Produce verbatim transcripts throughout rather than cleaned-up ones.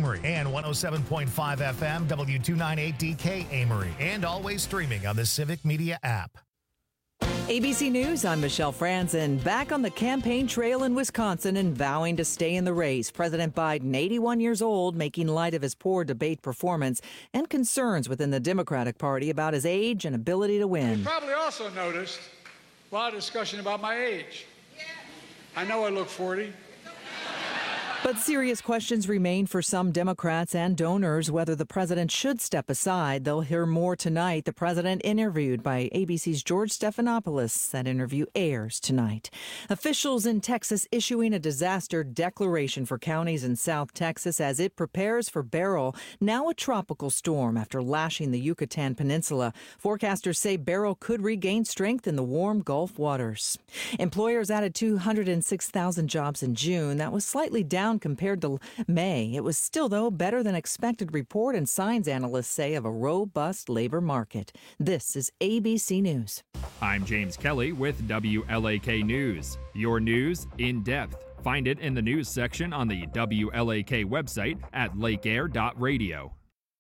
Amory, and one oh seven point five F M, W two ninety-eight D K Amory, and always streaming on the Civic Media app. A B C News, I'm Michelle Franzen. Back on the campaign trail in Wisconsin and vowing to stay in the race. President Biden, eighty-one years old, making light of his poor debate performance and concerns within the Democratic Party about his age and ability to win. You probably also noticed a lot of discussion about my age. I know I look forty. But serious questions remain for some Democrats and donors whether the president should step aside. They'll hear more tonight. The president interviewed by A B C's George Stephanopoulos. That interview airs tonight. Officials in Texas issuing a disaster declaration for counties in South Texas as it prepares for Beryl, now a tropical storm after lashing the Yucatan Peninsula. Forecasters say Beryl could regain strength in the warm Gulf waters. Employers added two hundred six thousand jobs in June. That was slightly down compared to May. It was still, though, better than expected report and signs analysts say of a robust labor market. This is A B C News. I'm James Kelly with W L A K News. Your news in depth. Find it in the news section on the W L A K website at lake air dot radio.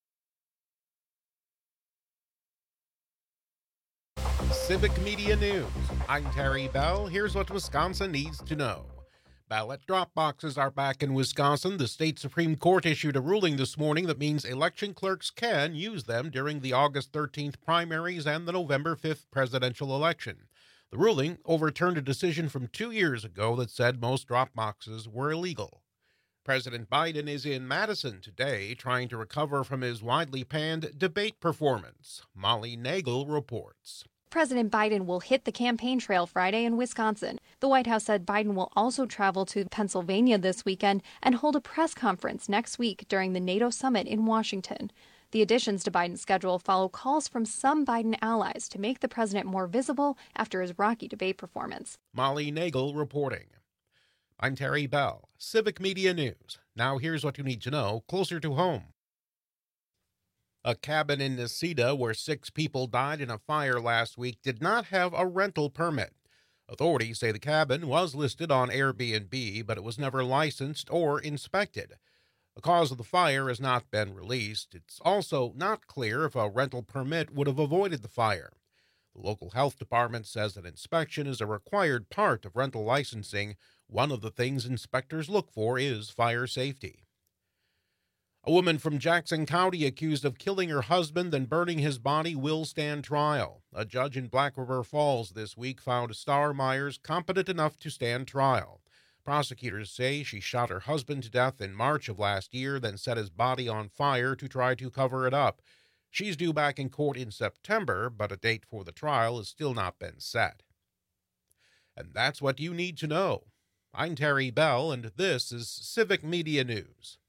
Civic Media News. I'm Terry Bell. Here's what Wisconsin needs to know. Ballot drop boxes are back in Wisconsin. The state Supreme Court issued a ruling this morning that means election clerks can use them during the August thirteenth primaries and the November fifth presidential election. The ruling overturned a decision from two years ago that said most drop boxes were illegal. President Biden is in Madison today trying to recover from his widely panned debate performance. Molly Nagel reports. President Biden will hit the campaign trail Friday in Wisconsin. The White House said Biden will also travel to Pennsylvania this weekend and hold a press conference next week during the NATO summit in Washington. The additions to Biden's schedule follow calls from some Biden allies to make the president more visible after his rocky debate performance. Molly Nagel reporting. I'm Terry Bell, Civic Media News. Now here's what you need to know closer to home. A cabin in Necedah where six people died in a fire last week did not have a rental permit. Authorities say the cabin was listed on Airbnb, but it was never licensed or inspected. The cause of the fire has not been released. It's also not clear if a rental permit would have avoided the fire. The local health department says that inspection is a required part of rental licensing. One of the things inspectors look for is fire safety. A woman from Jackson County accused of killing her husband and burning his body will stand trial. A judge in Black River Falls this week found Star Myers competent enough to stand trial. Prosecutors say she shot her husband to death in March of last year, then set his body on fire to try to cover it up. She's due back in court in September, but a date for the trial has still not been set. And that's what you need to know. I'm Terry Bell, and this is Civic Media News.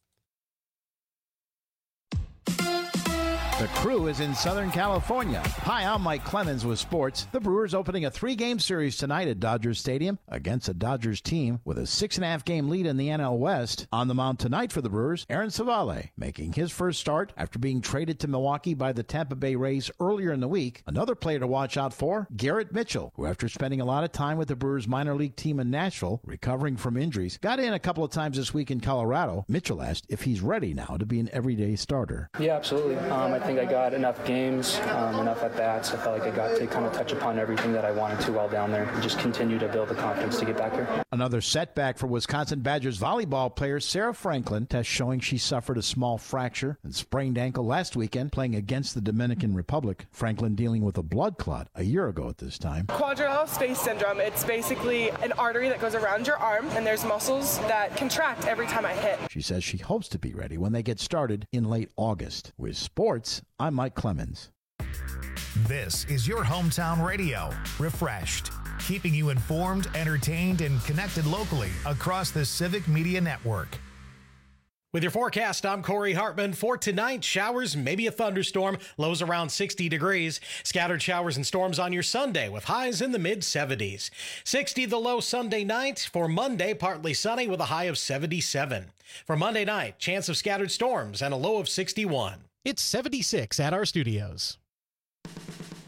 The Crew is in Southern California. Hi, I'm Mike Clemens with sports. The Brewers opening a three-game series tonight at Dodger Stadium against a Dodgers team with a six-and-a-half game lead in the N L West. On the mound tonight for the Brewers, Aaron Savale, making his first start after being traded to Milwaukee by the Tampa Bay Rays earlier in the week. Another player to watch out for, Garrett Mitchell, who after spending a lot of time with the Brewers minor league team in Nashville, recovering from injuries, got in a couple of times this week in Colorado. Mitchell asked if he's ready now to be an everyday starter. Yeah, absolutely. Um, I think I think I got enough games, um, enough at-bats. I felt like I got to kind of touch upon everything that I wanted to while down there and just continue to build the confidence to get back here. Another setback for Wisconsin Badgers volleyball player Sarah Franklin, test showing she suffered a small fracture and sprained ankle last weekend playing against the Dominican Republic. Franklin dealing with a blood clot a year ago at this time. Quadrilateral space syndrome, it's basically an artery that goes around your arm, and there's muscles that contract every time I hit. She says she hopes to be ready when they get started in late August. With sports, I'm Mike Clemens. This is your hometown radio, Refreshed, keeping you informed, entertained, and connected locally across the Civic Media Network. With your forecast, I'm Corey Hartman. For tonight, showers, maybe a thunderstorm, lows around sixty degrees. Scattered showers and storms on your Sunday with highs in the mid seventies. sixty the low Sunday night. For Monday, partly sunny with a high of seventy-seven. For Monday night, chance of scattered storms and a low of sixty-one. It's seventy-six at our studios.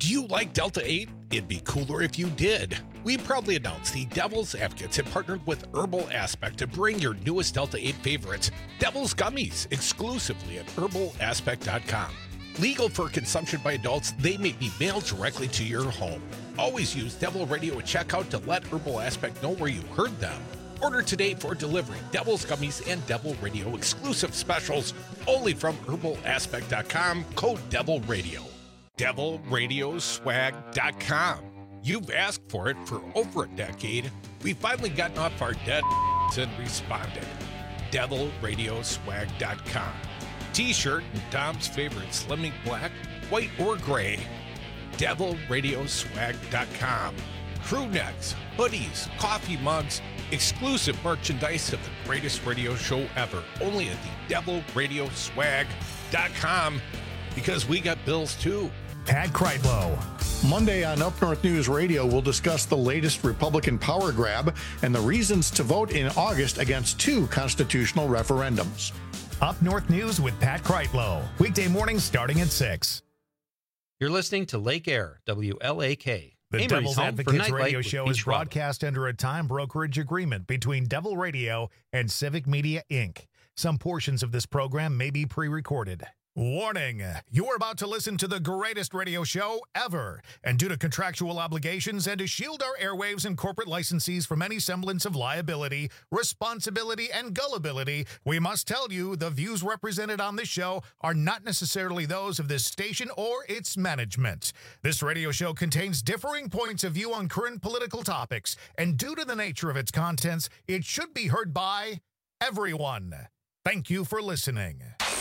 Do you like Delta eight? It'd be cooler if you did. We proudly announce the Devil's Advocates have partnered with Herbal Aspect to bring your newest Delta eight favorites, Devil's Gummies, exclusively at herbal aspect dot com. Legal for consumption by adults, they may be mailed directly to your home. Always use Devil Radio at checkout to let Herbal Aspect know where you heard them. Order today for delivery. Devil's Gummies and Devil Radio exclusive specials only from herbal aspect dot com, code Devil Radio. devil radio swag dot com. You've asked for it for over a decade. We've finally gotten off our dead and responded. devil radio swag dot com. T-shirt and Dom's favorite Slimming Black, white or gray. devil radio swag dot com. Crew necks, hoodies, coffee mugs, exclusive merchandise of the greatest radio show ever. Only at the devil radio swag dot com, because we got bills too. Pat Kreitlow. Monday on Up North News Radio, we'll discuss the latest Republican power grab and the reasons to vote in August against two constitutional referendums. Up North News with Pat Kreitlow. Weekday mornings starting at six. You're listening to Lake Air, W L A K. The Amory's Devil's home for Advocates Nightlight radio with show Beach is broadcast under a time brokerage agreement between Devil Radio and Civic Media, Incorporated. Some portions of this program may be pre-recorded. Warning, you're about to listen to the greatest radio show ever, and due to contractual obligations and to shield our airwaves and corporate licensees from any semblance of liability, responsibility, and gullibility, we must tell you the views represented on this show are not necessarily those of this station or its management. This radio show contains differing points of view on current political topics, and due to the nature of its contents, it should be heard by everyone. Thank you for listening.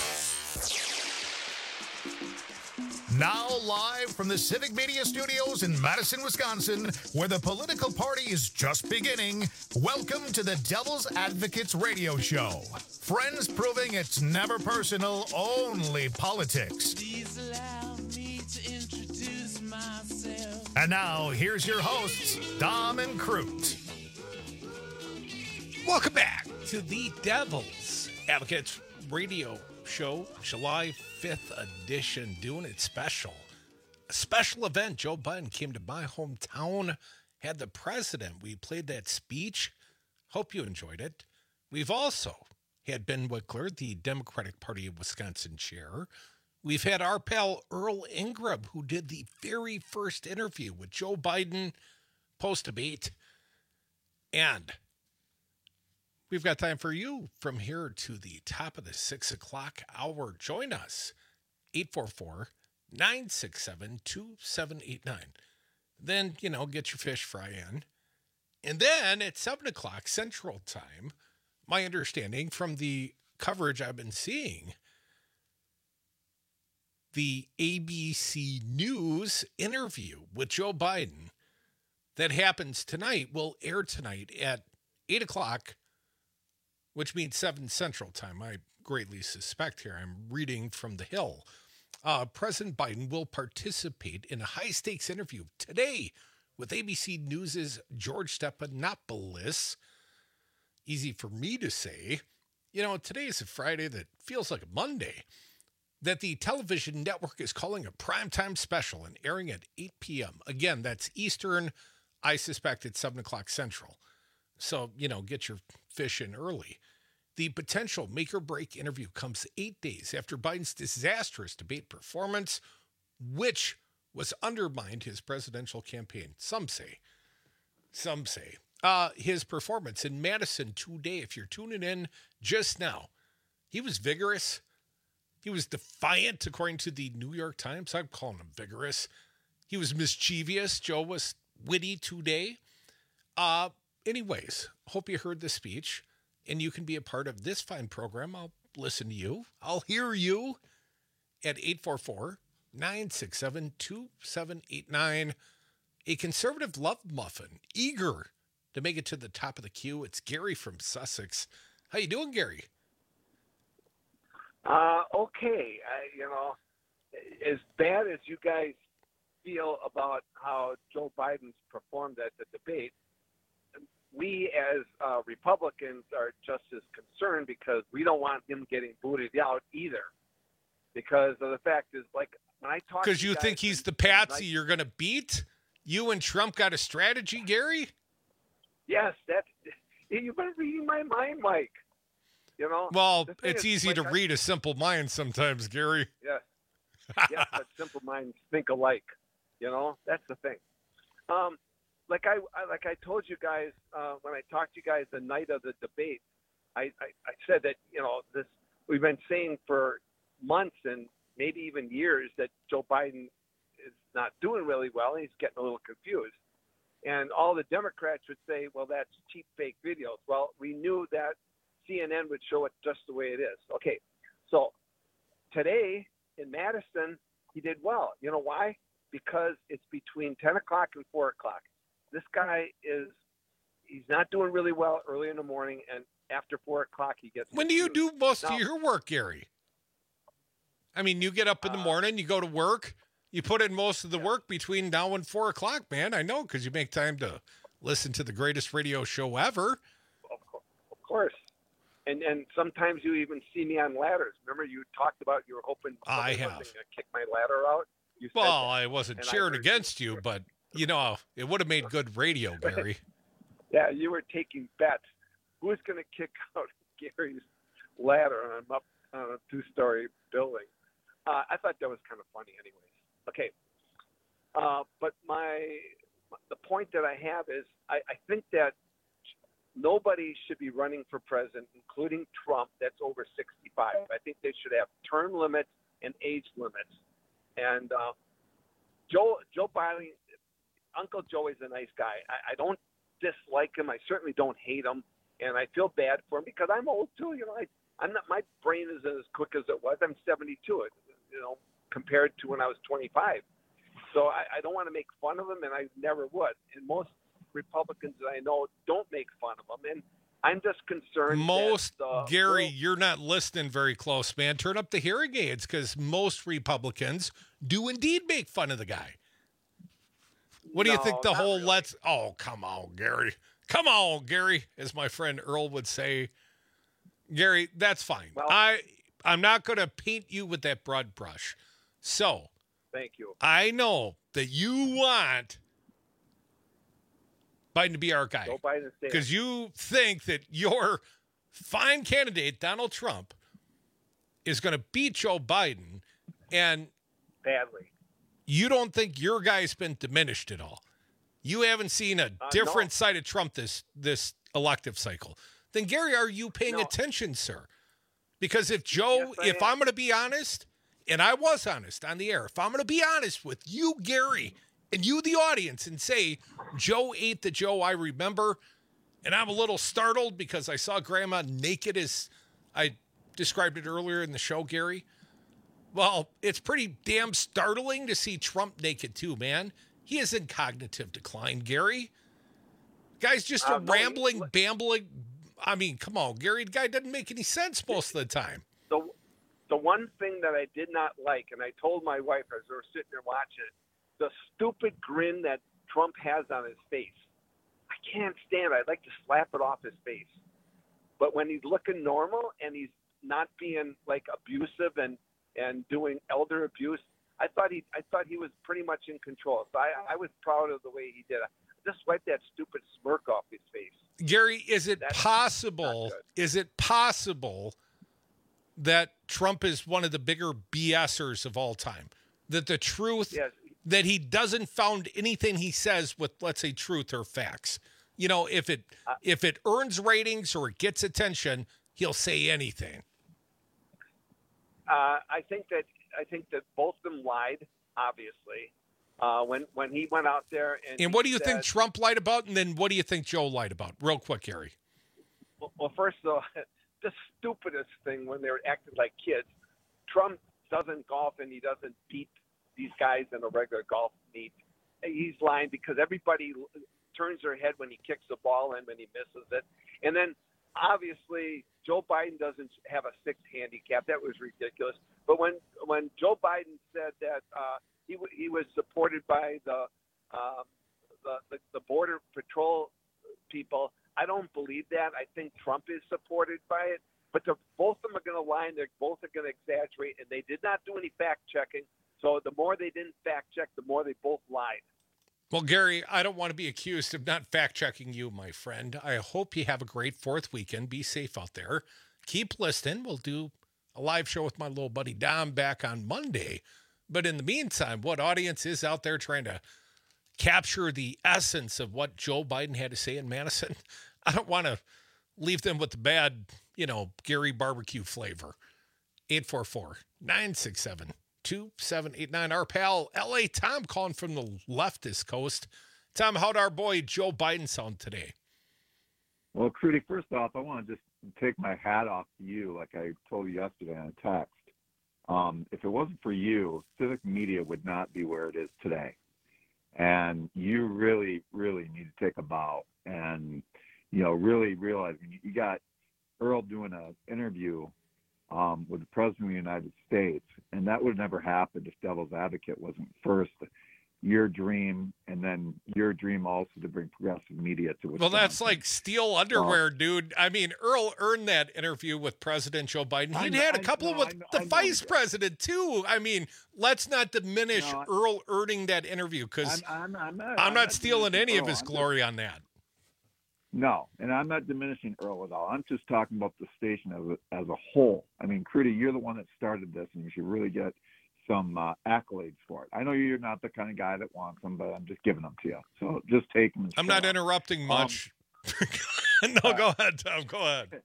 Now live from the Civic Media Studios in Madison, Wisconsin, where the political party is just beginning, welcome to the Devil's Advocates radio show. Friends proving it's never personal, only politics. Please allow me to introduce myself. And now, here's your hosts, Dom and Crute. Welcome back to the Devil's Advocates radio show, July fifth edition, doing it special. A special event. Joe Biden came to my hometown, had the president. We played that speech. Hope you enjoyed it. We've also had Ben Wickler, the Democratic Party of Wisconsin chair. We've had our pal Earl Ingram, who did the very first interview with Joe Biden post-debate. And we've got time for you from here to the top of the six o'clock hour. Join us, eight four four, nine six seven, two seven eight nine. Then, you know, get your fish fry in. And then at seven o'clock Central Time, my understanding from the coverage I've been seeing, the A B C News interview with Joe Biden that happens tonight will air tonight at eight o'clock, which means seven Central Time. I greatly suspect here. I'm reading from the Hill. Uh, President Biden will participate in a high-stakes interview today with A B C News' George Stephanopoulos. Easy for me to say. You know, today is a Friday that feels like a Monday, that the television network is calling a primetime special and airing at eight p.m. Again, that's Eastern. I suspect it's seven o'clock Central. So, you know, get your fish in early. The potential make-or-break interview comes eight days after Biden's disastrous debate performance, which was undermined his presidential campaign. Some say. Some say. Uh, his performance in Madison today, if you're tuning in just now, he was vigorous. He was defiant, according to the New York Times. I'm calling him vigorous. He was mischievous. Joe was witty today. Uh, anyways, hope you heard the speech, and you can be a part of this fine program. I'll listen to you. I'll hear you at eight four four, nine six seven, two seven eight nine. A conservative love muffin, eager to make it to the top of the queue. It's Gary from Sussex. How you doing, Gary? Uh, okay. I, you know, as bad as you guys feel about how Joe Biden's performed at the debate, we as uh, Republicans are just as concerned because we don't want him getting booted out either. because of the fact is, like, when I talk Because to you guys think he's and- the patsy you're going to beat? You and Trump got a strategy, Gary? Yes, that's you've been reading my mind, Mike. You know. Well, the thing it's is, easy like, to I- read a simple mind sometimes, Gary. Yes. Yes, but simple minds think alike. You know, that's the thing. Um, like I, I like I told you guys uh, when I talked to you guys the night of the debate, I, I, I said that you know this we've been saying for months and maybe even years that Joe Biden is not doing really well. And he's getting a little confused, and all the Democrats would say, "Well, that's cheap fake videos." Well, we knew that C N N would show it just the way it is. Okay, so today in Madison, he did well. You know why? Because it's between ten o'clock and four o'clock. This guy is, he's not doing really well early in the morning, and after four o'clock, he gets. When do you do most now, of your work, Gary? I mean, you get up in the uh, morning, you go to work, you put in most of the work between now and four o'clock, man. I know, because you make time to listen to the greatest radio show ever. Of course. And and sometimes you even see me on ladders. Remember, you talked about you were hoping I somebody have. wasn't going to kick my ladder out. You said Well, that. I wasn't And I cheering heard against you, but, you know, it would have made good radio, Gary. Yeah, you were taking bets. Who's going to kick out Gary's ladder on, up, on a two-story building? Uh, I thought that was kind of funny anyways. Okay. Uh, but my the point that I have is I, I think that nobody should be running for president, including Trump, that's over sixty-five. I think they should have term limits and age limits. And uh, Joe Joe Biden, Uncle Joe is a nice guy. I, I don't dislike him. I certainly don't hate him, and I feel bad for him because I'm old too. You know, I, I'm not. My brain isn't as quick as it was. I'm seventy-two. You know, compared to when I was twenty-five. So I, I don't want to make fun of him, and I never would. And most Republicans that I know don't make fun of him, and I'm just concerned. Most, that, uh, Gary, well, you're not listening very close, man. Turn up the hearing aids, because most Republicans do indeed make fun of the guy. What do you No, think the not whole really. let's, oh, come on, Gary. Come on, Gary, as my friend Earl would say. Gary, that's fine. Well- I, I'm not going to paint you with that broad brush. So, Thank you. I know that you want Biden to be our guy Joe Biden is there. because you think that your fine candidate, Donald Trump, is going to beat Joe Biden, and badly. you don't think your guy's been diminished at all. You haven't seen a Uh, different no. side of Trump this this elective cycle. Then, Gary, are you paying No. attention, sir? Because if Joe, Yes, I if am. I'm going to be honest, and I was honest on the air, if I'm going to be honest with you, Gary, and you, the audience, and say Joe ain't the Joe I remember, and I'm a little startled because I saw Grandma naked as I described it earlier in the show, Gary. Well, it's pretty damn startling to see Trump naked too, man. He is in cognitive decline, Gary. Guy's just Uh, a no, he- rambling, bambling. I mean, come on, Gary. The guy doesn't make any sense most of the time. The the one thing that I did not like, and I told my wife as we were sitting there watching it, the stupid grin that Trump has on his face. I can't stand it. I'd like to slap it off his face. But when he's looking normal and he's not being like abusive and, and doing elder abuse, I thought he I thought he was pretty much in control. So I, I was proud of the way he did it. Just wipe that stupid smirk off his face. Gary, is it That's possible? not Is it possible that Trump is one of the bigger BSers of all time? That the truth, Yes. that he doesn't found anything he says with, let's say, truth or facts. You know, if it Uh, if it earns ratings or it gets attention, he'll say anything. Uh, I think that I think that both of them lied, obviously. Uh, when when he went out there and And he what do you said, think Trump lied about? And then what do you think Joe lied about? Real quick, Gary. Well, well, first of all, the stupidest thing when they were acting like kids. Trump doesn't golf and he doesn't beat these guys in a regular golf meet. He's lying because everybody turns their head when he kicks the ball in when he misses it. And then obviously Joe Biden doesn't have a sixth handicap. That was ridiculous. But when when Joe Biden said that uh, he w- he was supported by the, uh, the the the border patrol people, I don't believe that. I think Trump is supported by it. But they're, both of them are going to lie, and they're both are going to exaggerate, and they did not do any fact-checking. So the more they didn't fact-check, the more they both lied. Well, Gary, I don't want to be accused of not fact-checking you, my friend. I hope you have a great fourth weekend. Be safe out there. Keep listening. We'll do a live show with my little buddy Dom back on Monday. But in the meantime, what audience is out there trying to capture the essence of what Joe Biden had to say in Madison? I don't want to leave them with the bad, you know, Gary barbecue flavor. eight four four, nine six seven, two seven eight nine. Our pal L A Tom calling from the leftist coast. Tom, how'd our boy Joe Biden sound today? Well, Crudy, first off, I want to just take my hat off to you, like I told you yesterday on a text. Um, if it wasn't for you, civic media would not be where it is today. And you really, really need to take a bow and, you know, really realize when you, you got Earl doing an interview um, with the President of the United States, and that would have never happened if Devil's Advocate wasn't first your dream, and then your dream also to bring progressive media to Wisconsin. Well, that's like steel underwear, um, dude. I mean, Earl earned that interview with President Joe Biden. He'd had a couple I know, with I know, the I know, vice president, too. I mean, let's not diminish no, Earl earning that interview, because I'm, I'm, I'm, not, I'm, I'm not not stealing any Earl. of his I'm glory just, on that. No, and I'm not diminishing Earl at all. I'm just talking about the station as a, as a whole. I mean, Crudy, you're the one that started this, and you should really get some uh, accolades for it. I know you're not the kind of guy that wants them, but I'm just giving them to you. So just take them. I'm not interrupting much. Um, no, uh, go ahead, Tom. Go ahead.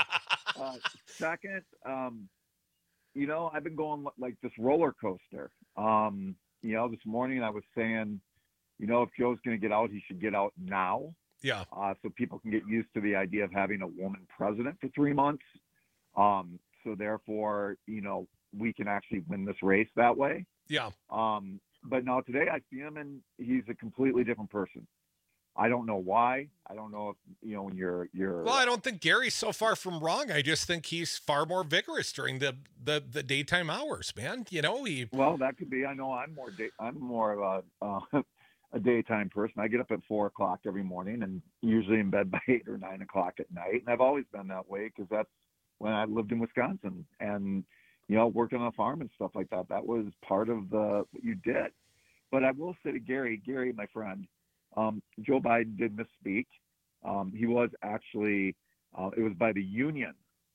uh, second, um, you know, I've been going like this roller coaster. Um, you know, this morning I was saying, you know, if Joe's going to get out, he should get out now. Yeah. Uh, so people can get used to the idea of having a woman president for three months. Um, so therefore, you know, we can actually win this race that way. Yeah. Um, but now today I see him and he's a completely different person. I don't know why. I don't know if, you know, when you're, you're. Well, I don't think Gary's so far from wrong. I just think he's far more vigorous during the, the, the daytime hours, man. You know, he. Well, that could be. I know I'm more, day, I'm more of a, uh, a daytime person. I get up at four o'clock every morning and usually in bed by eight or nine o'clock at night. And I've always been that way because that's when I lived in Wisconsin and, you know, worked on a farm and stuff like that. That was part of the what you did. But I will say to Gary, Gary, my friend, um, Joe Biden did misspeak. Um, he was actually, uh, it was by the union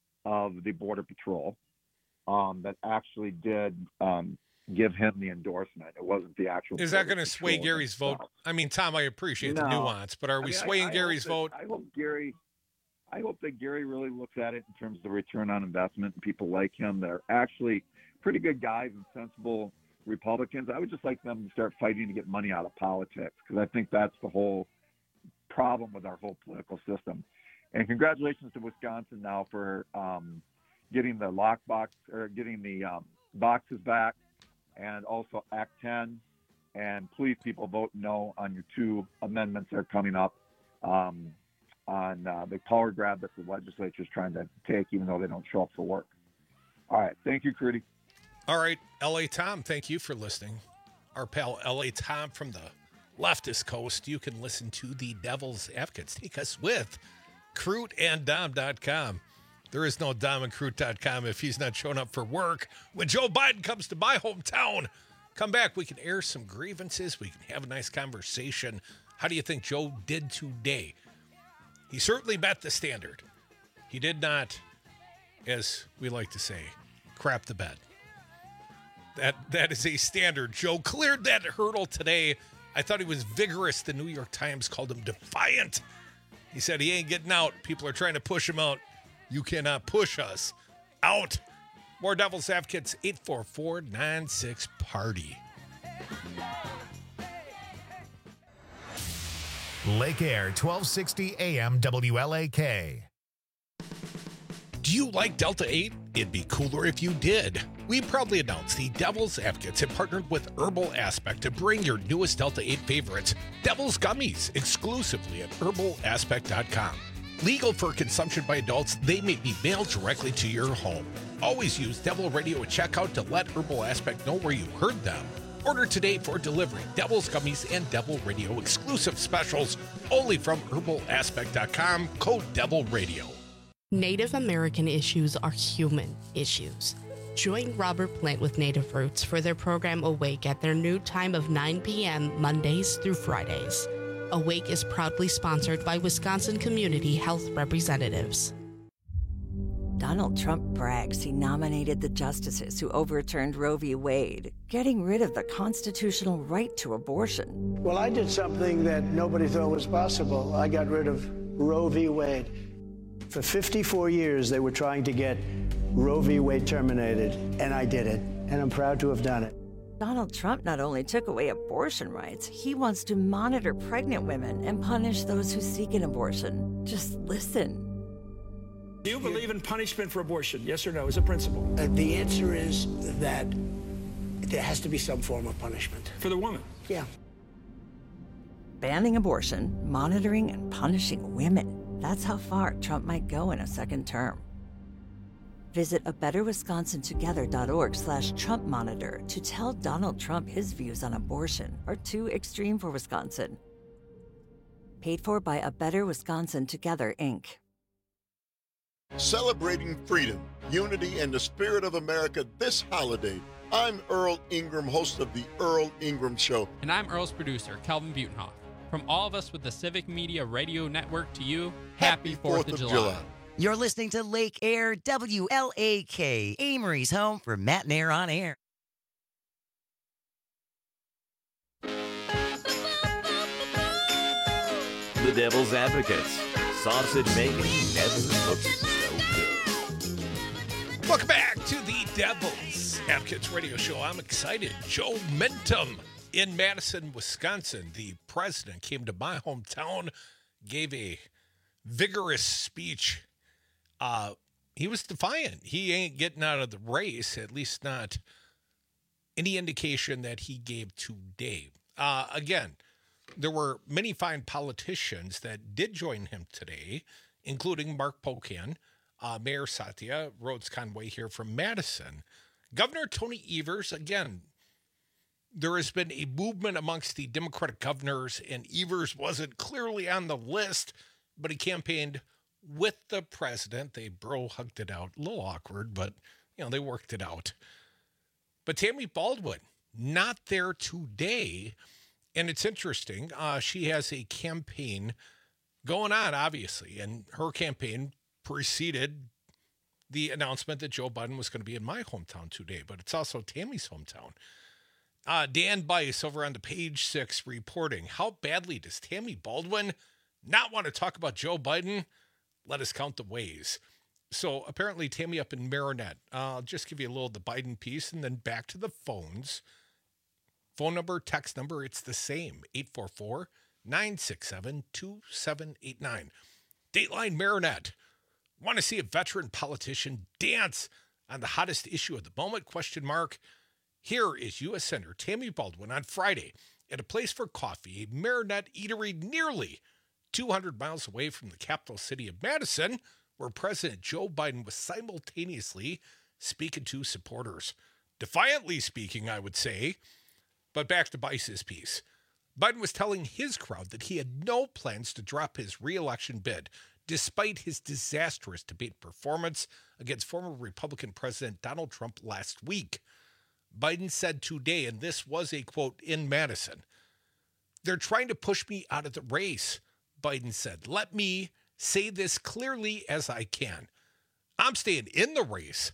of the Border Patrol um, that actually did um, give him the endorsement. It wasn't the actual. Is that going to sway Gary's vote? I mean, Tom, I appreciate no. the nuance, but are we I mean, swaying I, I Gary's that, vote? I hope Gary. I hope that Gary really looks at it in terms of the return on investment and people like him. They're actually pretty good guys and sensible Republicans. I would just like them to start fighting to get money out of politics because I think that's the whole problem with our whole political system. And congratulations to Wisconsin now for um, getting the lockbox or getting the um, boxes back and also Act ten. And please, people, vote no on your two amendments that are coming up. Um, on uh, the power grab that the legislature is trying to take, even though they don't show up for work. All right. Thank you, Crudy. All right. L A Tom, thank you for listening. Our pal L A Tom from the leftist coast. You can listen to the Devil's Advocates. Take us with Crute and Dom dot com. There is no Dom and Crute dot com if he's not showing up for work. When Joe Biden comes to my hometown, come back. We can air some grievances. We can have a nice conversation. How do you think Joe did today? He certainly met the standard. He did not, as we like to say, crap the bed. That that is a standard. Joe cleared that hurdle today. I thought he was vigorous. The New York Times called him defiant. He said he ain't getting out. People are trying to push him out. You cannot push us out. More Devil's Advocates, eight four four, nine six, party. Lake Air, twelve sixty A M W L A K. Do you like Delta eight? It'd be cooler if you did. We proudly announce the Devil's Advocates have partnered with Herbal Aspect to bring your newest Delta eight favorites, Devil's Gummies, exclusively at herbal aspect dot com. Legal for consumption by adults, they may be mailed directly to your home. Always use Devil Radio at checkout to let Herbal Aspect know where you heard them. Order today for delivery. Devil's Gummies and Devil Radio exclusive specials only from herbal aspect dot com. Code Devil Radio. Native American issues are human issues. Join Robert Plant with Native Roots for their program Awake at their new time of nine p.m. Mondays through Fridays. Awake is proudly sponsored by Wisconsin Community Health Representatives. Donald Trump brags he nominated the justices who overturned Roe v. Wade, getting rid of the constitutional right to abortion. Well, I did something that nobody thought was possible. I got rid of Roe v. Wade. For fifty-four years, they were trying to get Roe v. Wade terminated, and I did it, and I'm proud to have done it. Donald Trump not only took away abortion rights, he wants to monitor pregnant women and punish those who seek an abortion. Just listen. Do you believe in punishment for abortion? Yes or no, as a principle? Uh, the answer is that there has to be some form of punishment. For the woman? Yeah. Banning abortion, monitoring and punishing women. That's how far Trump might go in a second term. Visit a better wisconsin together dot org slash Trump monitor to tell Donald Trump his views on abortion are too extreme for Wisconsin. Paid for by A Better Wisconsin Together, Incorporated. Celebrating freedom, unity, and the spirit of America this holiday. I'm Earl Ingram, host of The Earl Ingram Show. And I'm Earl's producer, Kelvin Butenhoff. From all of us with the Civic Media Radio Network to you, happy, happy fourth of July. July. You're listening to Lake Air W L A K, Amory's home for Matt and Air on Air. The Devil's Advocates. Sausage making never looks so good. Welcome back to the Devil's Advocates Radio Show. I'm excited. Joe Mentum in Madison, Wisconsin. The president came to my hometown, gave a vigorous speech. Uh, he was defiant. He ain't getting out of the race, at least not any indication that he gave today. Uh, again, there were many fine politicians that did join him today, including Mark Pocan, uh, Mayor Satya, Rhodes Conway here from Madison. Governor Tony Evers, again, there has been a movement amongst the Democratic governors, and Evers wasn't clearly on the list, but he campaigned with the president. They bro-hugged it out. A little awkward, but, you know, they worked it out. But Tammy Baldwin, not there today. And it's interesting. Uh, she has a campaign going on, obviously, and her campaign preceded the announcement that Joe Biden was going to be in my hometown today, but it's also Tammy's hometown. Uh, Dan Bice over on the Page Six reporting, how badly does Tammy Baldwin not want to talk about Joe Biden? Let us count the ways. So apparently Tammy up in Marinette. Uh, I'll just give you a little of the Biden piece and then back to the phones. Phone number, text number, it's the same, eight four four, nine six seven, two seven eight nine. Dateline Marinette. Want to see a veteran politician dance on the hottest issue of the moment? Question mark. Here is U S Senator Tammy Baldwin on Friday at a place for coffee, a Marinette eatery nearly two hundred miles away from the capital city of Madison, where President Joe Biden was simultaneously speaking to supporters. Defiantly speaking, I would say. But back to Bice's piece. Biden was telling his crowd that he had no plans to drop his re-election bid, despite his disastrous debate performance against former Republican President Donald Trump last week. Biden said today, and this was a quote in Madison, "They're trying to push me out of the race," Biden said. "Let me say this clearly as I can. I'm staying in the race."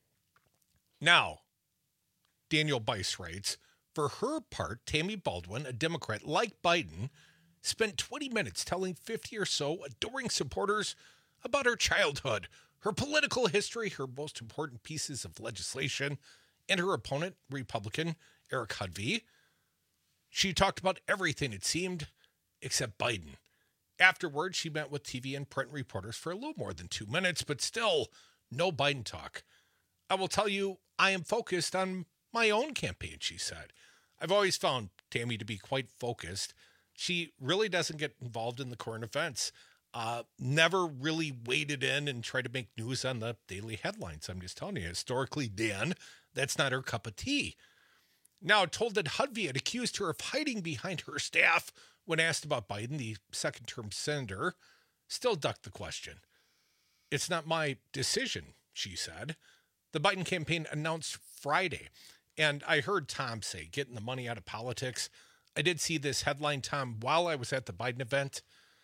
Now, Daniel Bice writes, for her part, Tammy Baldwin, a Democrat like Biden, spent twenty minutes telling fifty or so adoring supporters about her childhood, her political history, her most important pieces of legislation, and her opponent, Republican Eric Hudvey. She talked about everything, it seemed, except Biden. Afterwards, she met with T V and print reporters for a little more than two minutes, but still, no Biden talk. "I will tell you, I am focused on my own campaign," she said. I've always found Tammy to be quite focused. She really doesn't get involved in the current events. Uh, never really waded in and tried to make news on the daily headlines. I'm just telling you, historically, Dan, that's not her cup of tea. Now, told that Hudvey had accused her of hiding behind her staff when asked about Biden, the second-term senator, still ducked the question. It's not my decision, she said. The Biden campaign announced Friday. And I heard Tom say, getting the money out of politics. I did see this headline, Tom, while I was at the Biden event.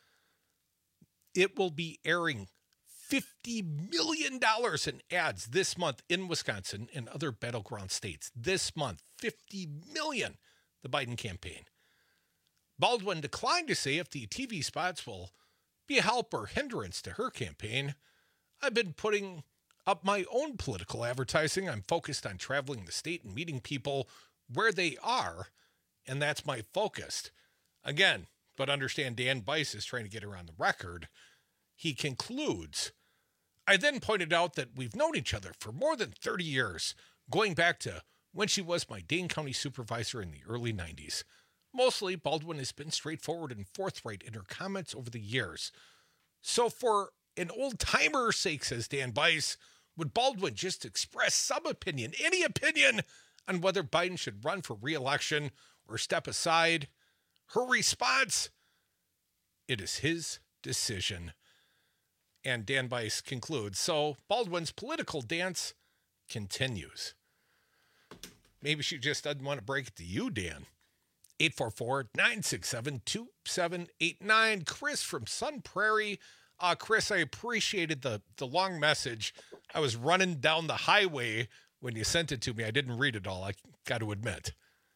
It will be airing fifty million dollars in ads this month in Wisconsin and other battleground states. This month, fifty million dollars, the Biden campaign. Baldwin declined to say if the T V spots will be a help or hindrance to her campaign. I've been putting up my own political advertising. I'm focused on traveling the state and meeting people where they are, and that's my focus. Again, but understand Dan Bice is trying to get her on the record. He concludes, I then pointed out that we've known each other for more than thirty years, going back to when she was my Dane County supervisor in the early nineties. Mostly, Baldwin has been straightforward and forthright in her comments over the years. So for an old-timer's sake, says Dan Bice, would Baldwin just express some opinion, any opinion, on whether Biden should run for re-election or step aside? Her response, it is his decision. And Dan Bice concludes, so Baldwin's political dance continues. Maybe she just doesn't want to break it to you, Dan. eight four four, nine six seven, two seven eight nine. Chris from Sun Prairie. Uh, Chris, I appreciated the, the long message. I was running down the highway when you sent it to me. I didn't read it all, I got to admit.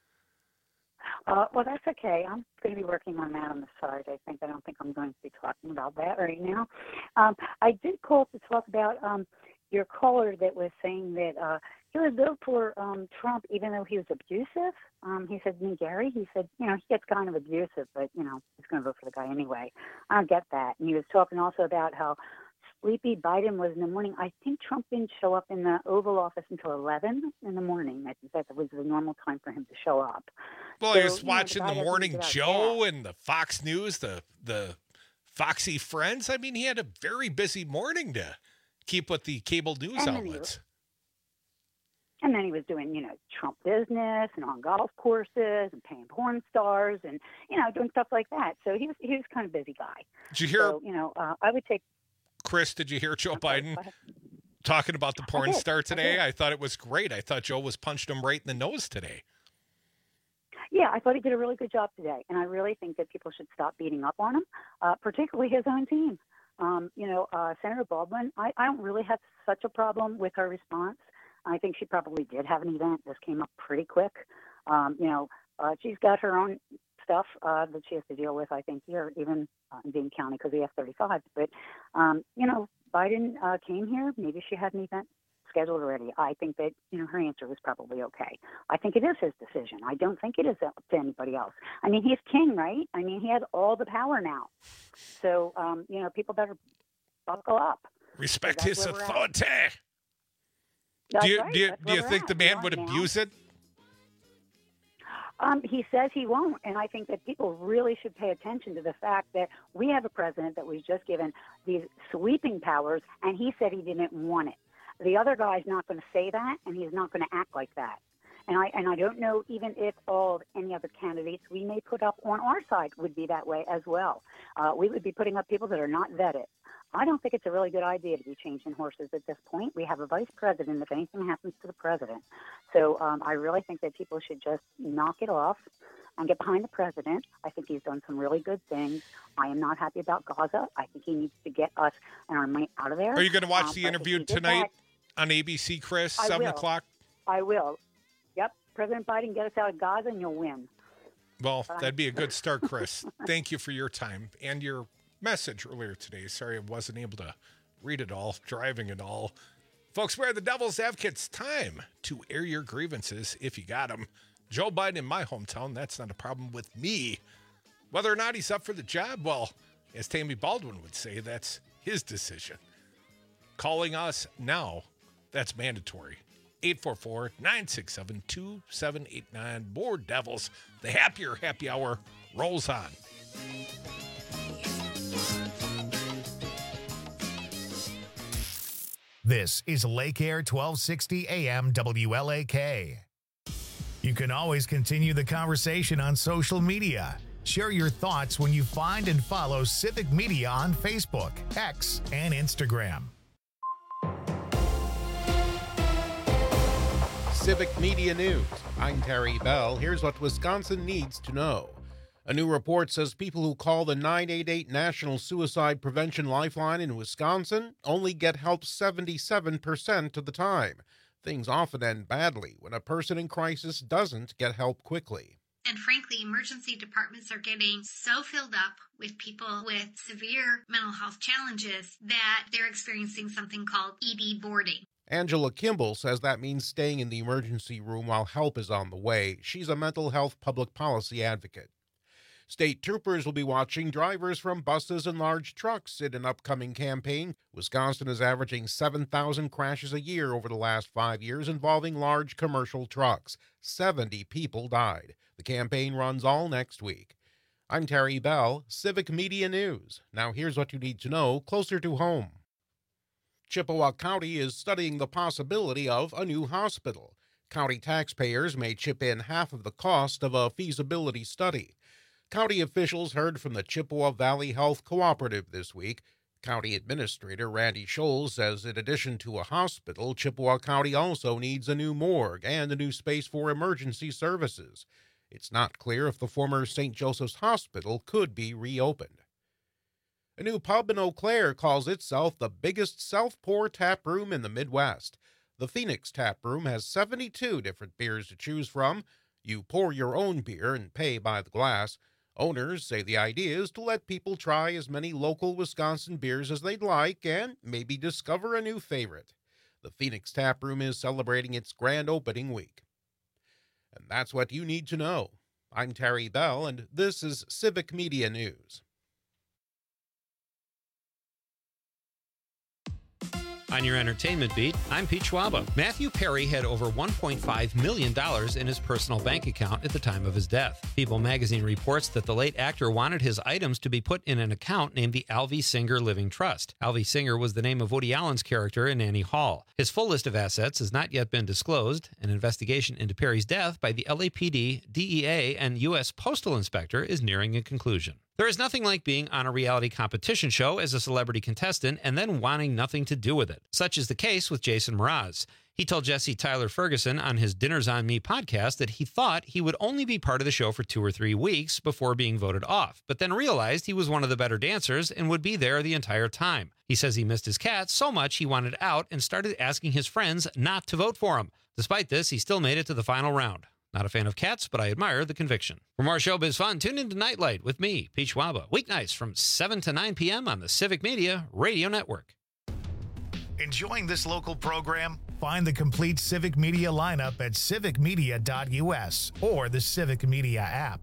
Uh, well, that's okay. I'm going to be working on that on the side. I think I don't think I'm going to be talking about that right now. Um, I did call to talk about um, your caller that was saying that uh, he would vote for um, Trump even though he was abusive. Um, he said, me, Gary, he said, you know, he gets kind of abusive, but, you know, he's going to vote for the guy anyway. I don't get that. And he was talking also about how sleepy Biden was in the morning. I think Trump didn't show up in the Oval Office until eleven in the morning. I think that was the normal time for him to show up. Well, so, he was watching you know, the the Morning Joe that. and the Fox News, the the Foxy Friends. I mean, he had a very busy morning to keep with the cable news and outlets. Then and then he was doing, you know, Trump business and on golf courses and paying porn stars and, you know, doing stuff like that. So he was he was kind of a busy guy. Did you hear? So, you know, uh, I would take. Chris, did you hear Joe Biden talking about the porn star today? I, I thought it was great. I thought Joe was punching him right in the nose today. Yeah, I thought he did a really good job today, and I really think that people should stop beating up on him, uh, particularly his own team. Um, you know, uh, Senator Baldwin, I, I don't really have such a problem with her response. I think she probably did have an event. This came up pretty quick. Um, you know, uh, she's got her own stuff uh, that she has to deal with, I think, here, even uh, in Dane County because of the F thirty-five. But, um, you know, Biden uh, came here. Maybe she had an event scheduled already. I think that, you know, her answer was probably okay. I think it is his decision. I don't think it is up to anybody else. I mean, he's king, right? I mean, he has all the power now. So, um, you know, people better buckle up. Respect his authority. That's do you, right. do you, That's do you where think we're the at. man We're would now. abuse it? Um, he says he won't, and I think that people really should pay attention to the fact that we have a president that was just given these sweeping powers, and he said he didn't want it. The other guy's not going to say that, and he's not going to act like that. And I and I don't know even if all of any other candidates we may put up on our side would be that way as well. Uh, we would be putting up people that are not vetted. I don't think it's a really good idea to be changing horses at this point. We have a vice president if anything happens to the president. So um, I really think that people should just knock it off and get behind the president. I think he's done some really good things. I am not happy about Gaza. I think he needs to get us and our money out of there. Are you going to watch Um, the but if interview he did tonight that- on A B C, Chris, I seven will. o'clock? I will. Yep. President Biden, get us out of Gaza and you'll win. Well, Bye. that'd be a good start, Chris. Thank you for your time and your message earlier today. Sorry I wasn't able to read it all, driving it all. Folks, we're the Devil's Advocates. Time to air your grievances if you got them. Joe Biden in my hometown, that's not a problem with me. Whether or not he's up for the job, well, as Tammy Baldwin would say, that's his decision. Calling us now, that's mandatory. eight four four, nine six seven, two seven eight nine. More Devils. The happier happy hour rolls on. This is Lake Air twelve sixty A M W L A K. You can always continue the conversation on social media. Share your thoughts when you find and follow Civic Media on Facebook, X, and Instagram. Civic Media News. I'm Terry Bell. Here's what Wisconsin needs to know. A new report says people who call the nine eight eight National Suicide Prevention Lifeline in Wisconsin only get help seventy-seven percent of the time. Things often end badly when a person in crisis doesn't get help quickly. And frankly, emergency departments are getting so filled up with people with severe mental health challenges that they're experiencing something called E D boarding. Angela Kimball says that means staying in the emergency room while help is on the way. She's a mental health public policy advocate. State troopers will be watching drivers from buses and large trucks in an upcoming campaign. Wisconsin is averaging seven thousand crashes a year over the last five years involving large commercial trucks. seventy people died. The campaign runs all next week. I'm Terry Bell, Civic Media News. Now here's what you need to know closer to home. Chippewa County is studying the possibility of a new hospital. County taxpayers may chip in half of the cost of a feasibility study. County officials heard from the Chippewa Valley Health Cooperative this week. County Administrator Randy Scholes says in addition to a hospital, Chippewa County also needs a new morgue and a new space for emergency services. It's not clear if the former Saint Joseph's Hospital could be reopened. A new pub in Eau Claire calls itself the biggest self-pour tap room in the Midwest. The Phoenix Tap Room has seventy-two different beers to choose from. You pour your own beer and pay by the glass. Owners say the idea is to let people try as many local Wisconsin beers as they'd like and maybe discover a new favorite. The Phoenix Tap Room is celebrating its grand opening week. And that's what you need to know. I'm Terry Bell, and this is Civic Media News. On your entertainment beat, I'm Pete Schwaba. Matthew Perry had over one point five million dollars in his personal bank account at the time of his death. People magazine reports that the late actor wanted his items to be put in an account named the Alvy Singer Living Trust. Alvy Singer was the name of Woody Allen's character in Annie Hall. His full list of assets has not yet been disclosed. An investigation into Perry's death by the L A P D, D E A, and U S Postal Inspector is nearing a conclusion. There is nothing like being on a reality competition show as a celebrity contestant and then wanting nothing to do with it. Such is the case with Jason Mraz. He told Jesse Tyler Ferguson on his Dinners on Me podcast that he thought he would only be part of the show for two or three weeks before being voted off, but then realized he was one of the better dancers and would be there the entire time. He says he missed his cat so much he wanted out and started asking his friends not to vote for him. Despite this, he still made it to the final round. Not a fan of cats, but I admire the conviction. For more showbiz fun, tune into Nightlight with me, Pete Schwaba, weeknights from seven to nine p.m. on the Civic Media Radio Network. Enjoying this local program? Find the complete Civic Media lineup at civic media dot u s or the Civic Media app.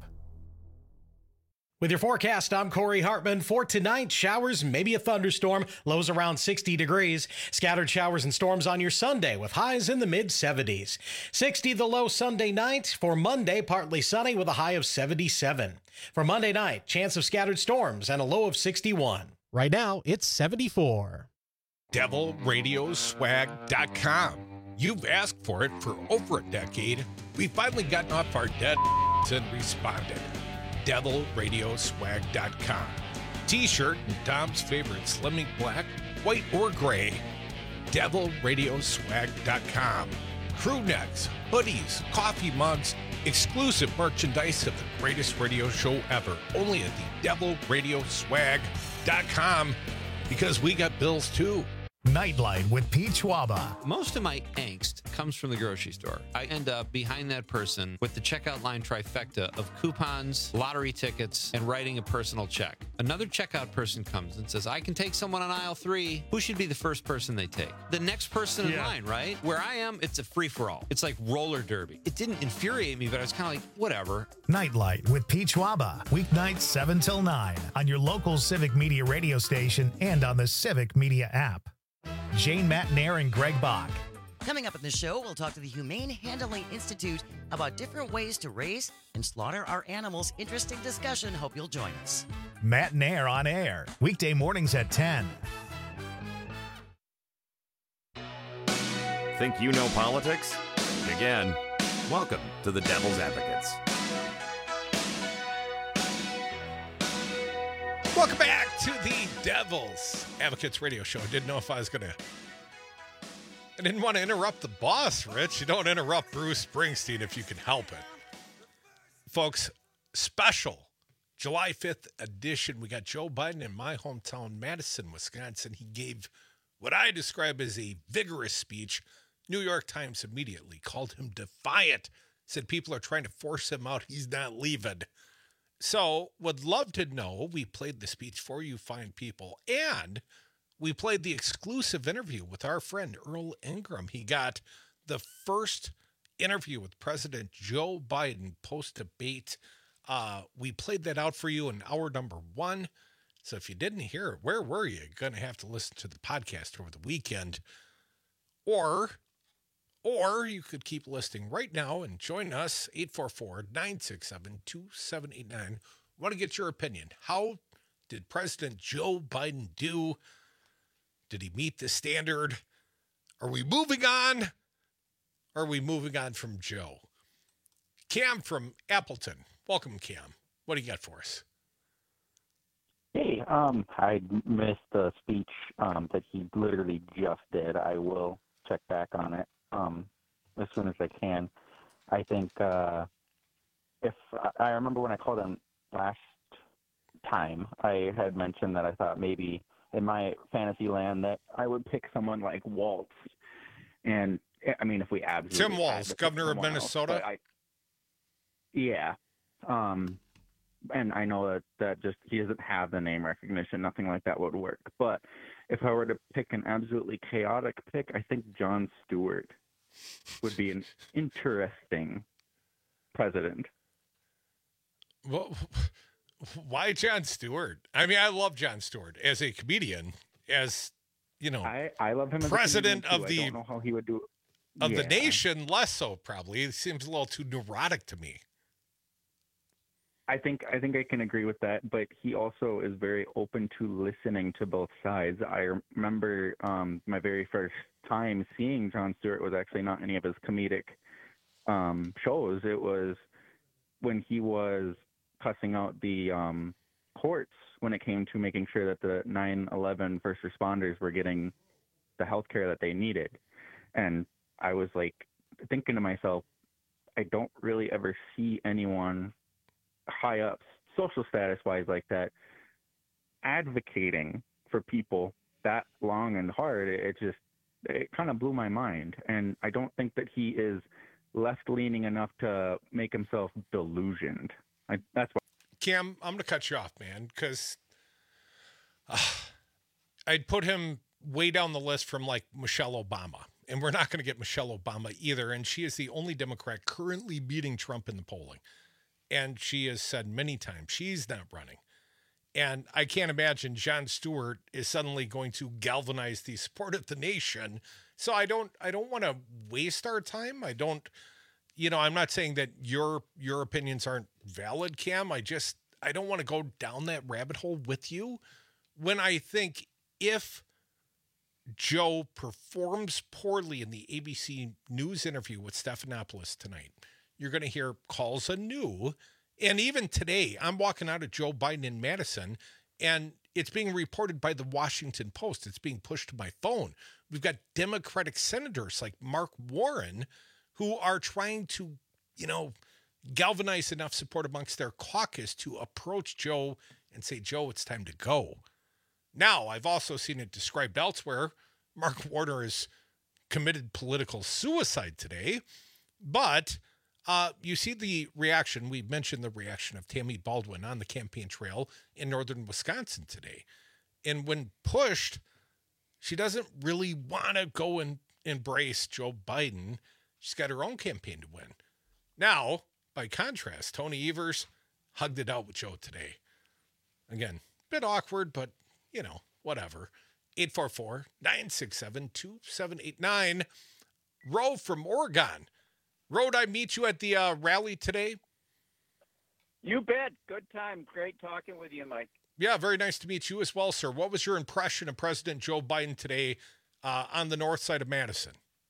With your forecast, I'm Corey Hartman. For tonight, showers, maybe a thunderstorm, lows around sixty degrees. Scattered showers and storms on your Sunday with highs in the mid seventies. sixty the low Sunday night. For Monday, partly sunny with a high of seventy-seven. For Monday night, chance of scattered storms and a low of sixty-one. Right now, it's seventy-four. devil radio swag dot com. You've asked for it for over a decade. We've finally gotten off our dead and responded. devil radio swag dot com. T-shirt and Tom's favorite Slimming Black, white or gray. devil radio swag dot com. Crew necks, hoodies, coffee mugs, exclusive merchandise of the greatest radio show ever. Only at the devil radio swag dot com, because we got bills too. Nightlight with Pete Schwaba. Most of my angst comes from the grocery store. I end up behind that person with the checkout line trifecta of coupons, lottery tickets, and writing a personal check. Another checkout person comes and says, I can take someone on aisle three. Who should be the first person they take? The next person in Yeah. line, right? Where I am, it's a free-for-all. It's like roller derby. It didn't infuriate me, but I was kind of like, whatever. Nightlight with Pete Schwaba. Weeknights seven till nine on your local Civic Media radio station and on the Civic Media app. Jane Matnair and Greg Bach. Coming up in the show, we'll talk to the Humane Handling Institute about different ways to raise and slaughter our animals. Interesting discussion. Hope you'll join us. Matnair on air. Weekday mornings at ten. Think you know politics? Again, welcome to the Devil's Advocates. Welcome back to the Devil's Advocates Radio Show. I didn't know if I was going to I didn't want to interrupt the boss, Rich. You don't interrupt Bruce Springsteen if you can help it. Folks, special July fifth edition. We got Joe Biden in my hometown, Madison, Wisconsin. He gave what I describe as a vigorous speech. New York Times immediately called him defiant, said people are trying to force him out. He's not leaving. So, would love to know. We played the speech for you fine people, and we played the exclusive interview with our friend Earl Ingram. He got the first interview with President Joe Biden post-debate. Uh, we played that out for you in hour number one. So if you didn't hear it, where were you? You're going to have to listen to the podcast over the weekend. Or, or you could keep listening right now and join us, eight four four, nine six seven, two seven eight nine. Want to get your opinion. How did President Joe Biden do? Did he meet the standard? Are we moving on? Or are we moving on from Joe? Cam from Appleton. Welcome, Cam. What do you got for us? Hey, um, I missed the speech um, that he literally just did. I will check back on it um, as soon as I can. I think uh, if I remember when I called him last time, I had mentioned that I thought maybe in my fantasy land that I would pick someone like Waltz. And I mean, if we absolutely Tim Walz, governor of Minnesota. Else, I, yeah. Um, and I know that, that just he doesn't have the name recognition. Nothing like that would work. But if I were to pick an absolutely chaotic pick, I think Jon Stewart would be an interesting president. Well, why Jon Stewart? I mean, I love Jon Stewart as a comedian, as you know, I, I love him as president a comedian of too. the I don't know how he would do of yeah. the nation. Less so, probably. It seems a little too neurotic to me. I think I think I can agree with that, but he also is very open to listening to both sides. I remember um, my very first time seeing Jon Stewart was actually not any of his comedic um, shows. It was when he was cussing out the um, courts when it came to making sure that the nine eleven first responders were getting the health care that they needed. And I was like thinking to myself, I don't really ever see anyone high up social status wise like that advocating for people that long and hard. It just it kind of blew my mind, and I don't think that he is left leaning enough to make himself delusioned. I, that's why. Cam, I'm going to cut you off, man, because uh, I'd put him way down the list from like Michelle Obama, and we're not going to get Michelle Obama either, and she is the only Democrat currently beating Trump in the polling. And she has said many times she's not running. And I can't imagine Jon Stewart is suddenly going to galvanize the support of the nation. So I don't I don't want to waste our time. I don't, you know, I'm not saying that your your opinions aren't valid, Cam. I just I don't want to go down that rabbit hole with you when I think if Joe performs poorly in the A B C News interview with Stephanopoulos tonight, you're going to hear calls anew. And even today, I'm walking out of Joe Biden in Madison, and it's being reported by the Washington Post. It's being pushed to my phone. We've got Democratic senators like Mark Warren who are trying to, you know, galvanize enough support amongst their caucus to approach Joe and say, Joe, it's time to go. Now, I've also seen it described elsewhere. Mark Warner has committed political suicide today, but Uh, you see the reaction. We mentioned the reaction of Tammy Baldwin on the campaign trail in northern Wisconsin today. And when pushed, she doesn't really want to go and embrace Joe Biden. She's got her own campaign to win. Now, by contrast, Tony Evers hugged it out with Joe today. Again, bit awkward, but, you know, whatever. eight four four, nine six seven, two seven eight nine. Ro from Oregon. Ro, did I meet you at the uh, rally today? You bet. Good time. Great talking with you, Mike. Yeah, very nice to meet you as well, sir. What was your impression of President Joe Biden today uh, on the north side of Madison?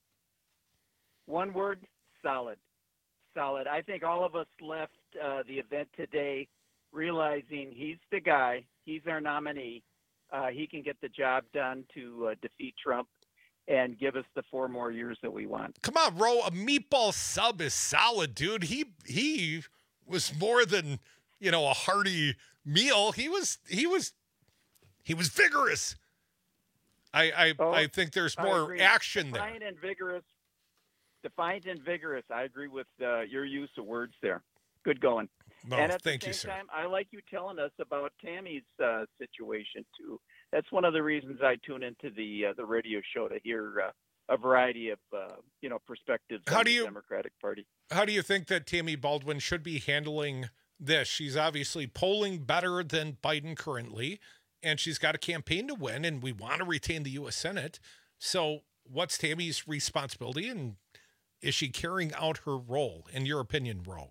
One word, solid. Solid. I think all of us left uh, the event today realizing he's the guy. He's our nominee. Uh, he can get the job done to uh, defeat Trump. and give us the four more years that we want. Come on, Ro, a meatball sub is solid, dude. He he was more than, you know, a hearty meal. He was he was he was vigorous. I I, oh, I think there's more action there. Defiant and vigorous. Defiant and vigorous. I agree with uh, your use of words there. Good going. No, and at thank the you, same sir. time, I like you telling us about Tammy's uh, situation too. That's one of the reasons I tune into the uh, the radio show, to hear uh, a variety of uh, you know perspectives How on do the you- Democratic Party. How do you think that Tammy Baldwin should be handling this? She's obviously polling better than Biden currently, and she's got a campaign to win, and we want to retain the U S Senate. So what's Tammy's responsibility, and is she carrying out her role, in your opinion, Ro?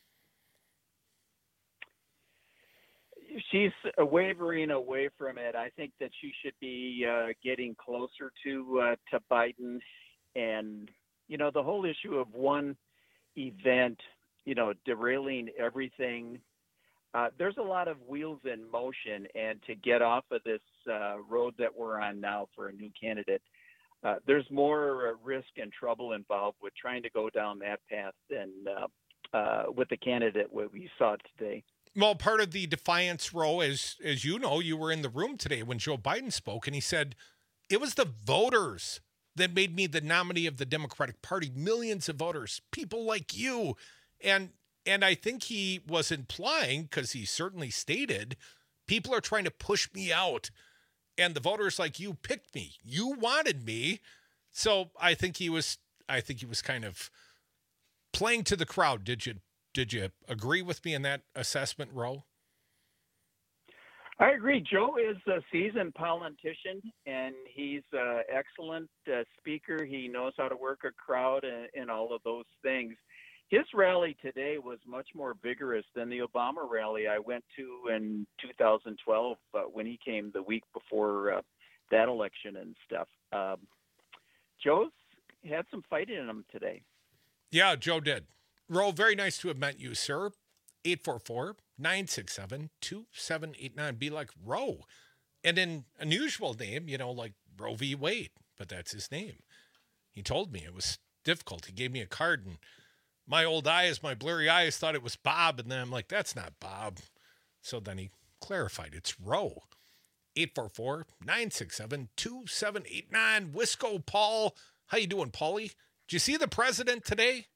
She's uh, wavering away from it. I think that she should be uh, getting closer to uh, to Biden, and you know the whole issue of one event, you know, derailing everything. Uh, there's a lot of wheels in motion, and to get off of this uh, road that we're on now for a new candidate, uh, there's more uh, risk and trouble involved with trying to go down that path than uh, uh, with the candidate what we saw today. Well, part of the defiance, Ro, as, as you know, you were in the room today when Joe Biden spoke, and he said, it was the voters that made me the nominee of the Democratic Party. Millions of voters, people like you. And and I think he was implying, because he certainly stated, people are trying to push me out. And the voters like you picked me. You wanted me. So I think he was I think he was kind of playing to the crowd. Did you did you agree with me in that assessment, Ro? I agree. Joe is a seasoned politician, and he's an excellent uh, speaker. He knows how to work a crowd and, and all of those things. His rally today was much more vigorous than the Obama rally I went to in two thousand twelve uh, when he came the week before uh, that election and stuff. Um, Joe's had some fight in him today. Yeah, Joe did. Ro, very nice to have met you, sir. eight four four, nine six seven, two seven eight nine. Be like Ro. And an unusual name, you know, like Roe v. Wade, but that's his name. He told me it was difficult. He gave me a card, and my old eyes, my blurry eyes, thought it was Bob, and then I'm like, that's not Bob. So then he clarified, it's Ro. eight four four, nine six seven, two seven eight nine. Wisco Paul. How you doing, Paulie? Did you see the president today?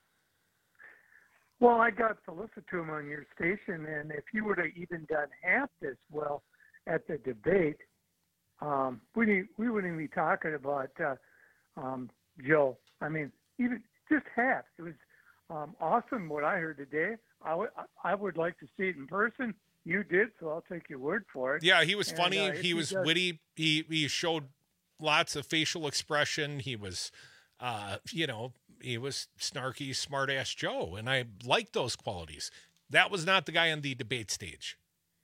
Well, I got to listen to him on your station, and if you would have even done half this well at the debate, um, we didn't, we wouldn't even be talking about uh, um, Joe. I mean, even just half. It was um, awesome what I heard today. I, w- I would like to see it in person. You did, so I'll take your word for it. Yeah, he was And, funny. uh, he if was does- witty. He he showed lots of facial expression. He was, uh, you know, he was snarky, smart-ass Joe, and I liked those qualities. That was not the guy on the debate stage.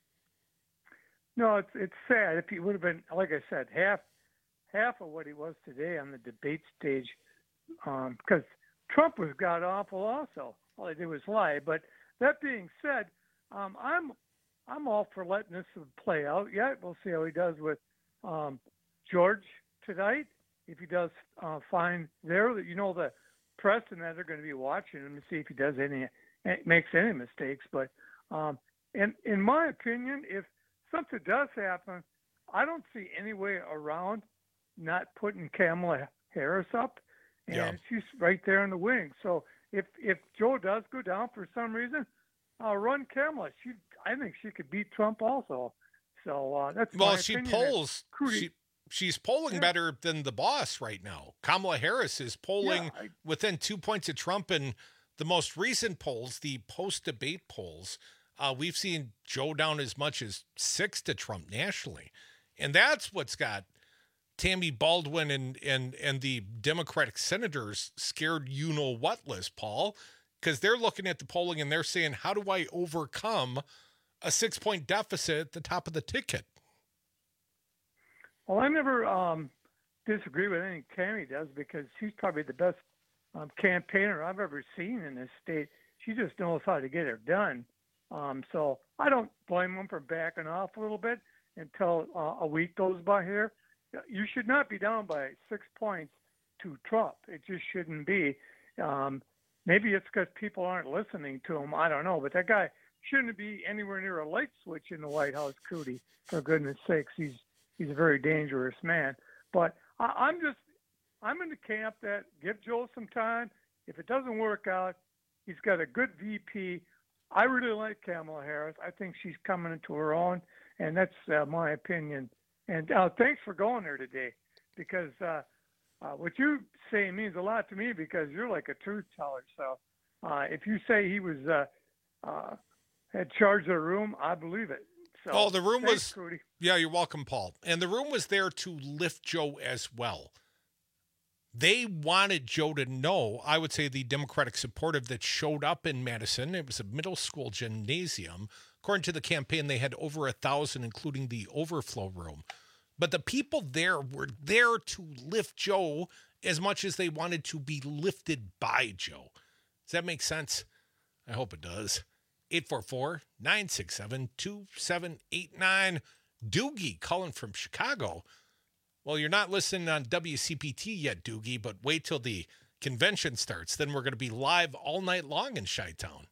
No, it's it's sad. If he would have been, like I said, half half of what he was today on the debate stage, because Trump was god awful also. All he did was lie. But that being said, um, I'm I'm all for letting this play out. Yeah, we'll see how he does with um, George tonight. If he does uh, fine there, you know the press and that are going to be watching him to see if he does any makes any mistakes. But um, in in my opinion, if something does happen, I don't see any way around not putting Kamala Harris up, and Yeah. she's right there in the wing. So if if Joe does go down for some reason, I'll run Kamala. She, I think she could beat Trump also. So uh, that's Well, my she opinion. polls. Crudy- She, she's polling Yeah. better than the boss right now. Kamala Harris is polling Yeah, I- within two points of Trump, and the most recent polls, the post-debate polls, uh, we've seen Joe down as much as six to Trump nationally, and that's what's got Tammy Baldwin and and and the Democratic senators scared. You know what, Liz Paul, because they're looking at the polling and they're saying, how do I overcome a six-point deficit at the top of the ticket? Well, I never um, disagree with anything Tammy does because she's probably the best um, campaigner I've ever seen in this state. She just knows how to get it done. Um, so I don't blame them for backing off a little bit until uh, a week goes by here. you should not be down by six points to Trump. It just shouldn't be. Um, maybe it's because people aren't listening to him. I don't know. But that guy shouldn't be anywhere near a light switch in the White House, Cootie. For goodness sakes, he's he's a very dangerous man. But I, I'm just I'm in the camp that give Joe some time. If it doesn't work out, he's got a good V P. I really like Kamala Harris. I think she's coming into her own, and that's uh, my opinion. And uh, thanks for going there today, because uh, uh, what you say means a lot to me, because you're like a truth teller. So uh, if you say he was uh, uh, had charge of the room, I believe it. So, oh, the room thanks, was. Cootie. Yeah, you're welcome, Paul. And the room was there to lift Joe as well. They wanted Joe to know, I would say the Democratic supportive that showed up in Madison, it was a middle school gymnasium. According to the campaign, they had over a thousand, including the overflow room. But the people there were there to lift Joe as much as they wanted to be lifted by Joe. Does that make sense? I hope it does. eight four four, nine six seven, two seven eight nine. Doogie calling from Chicago. Well, you're not listening on W C P T yet, Doogie, but wait till the convention starts. Then we're going to be live all night long in Chi-Town.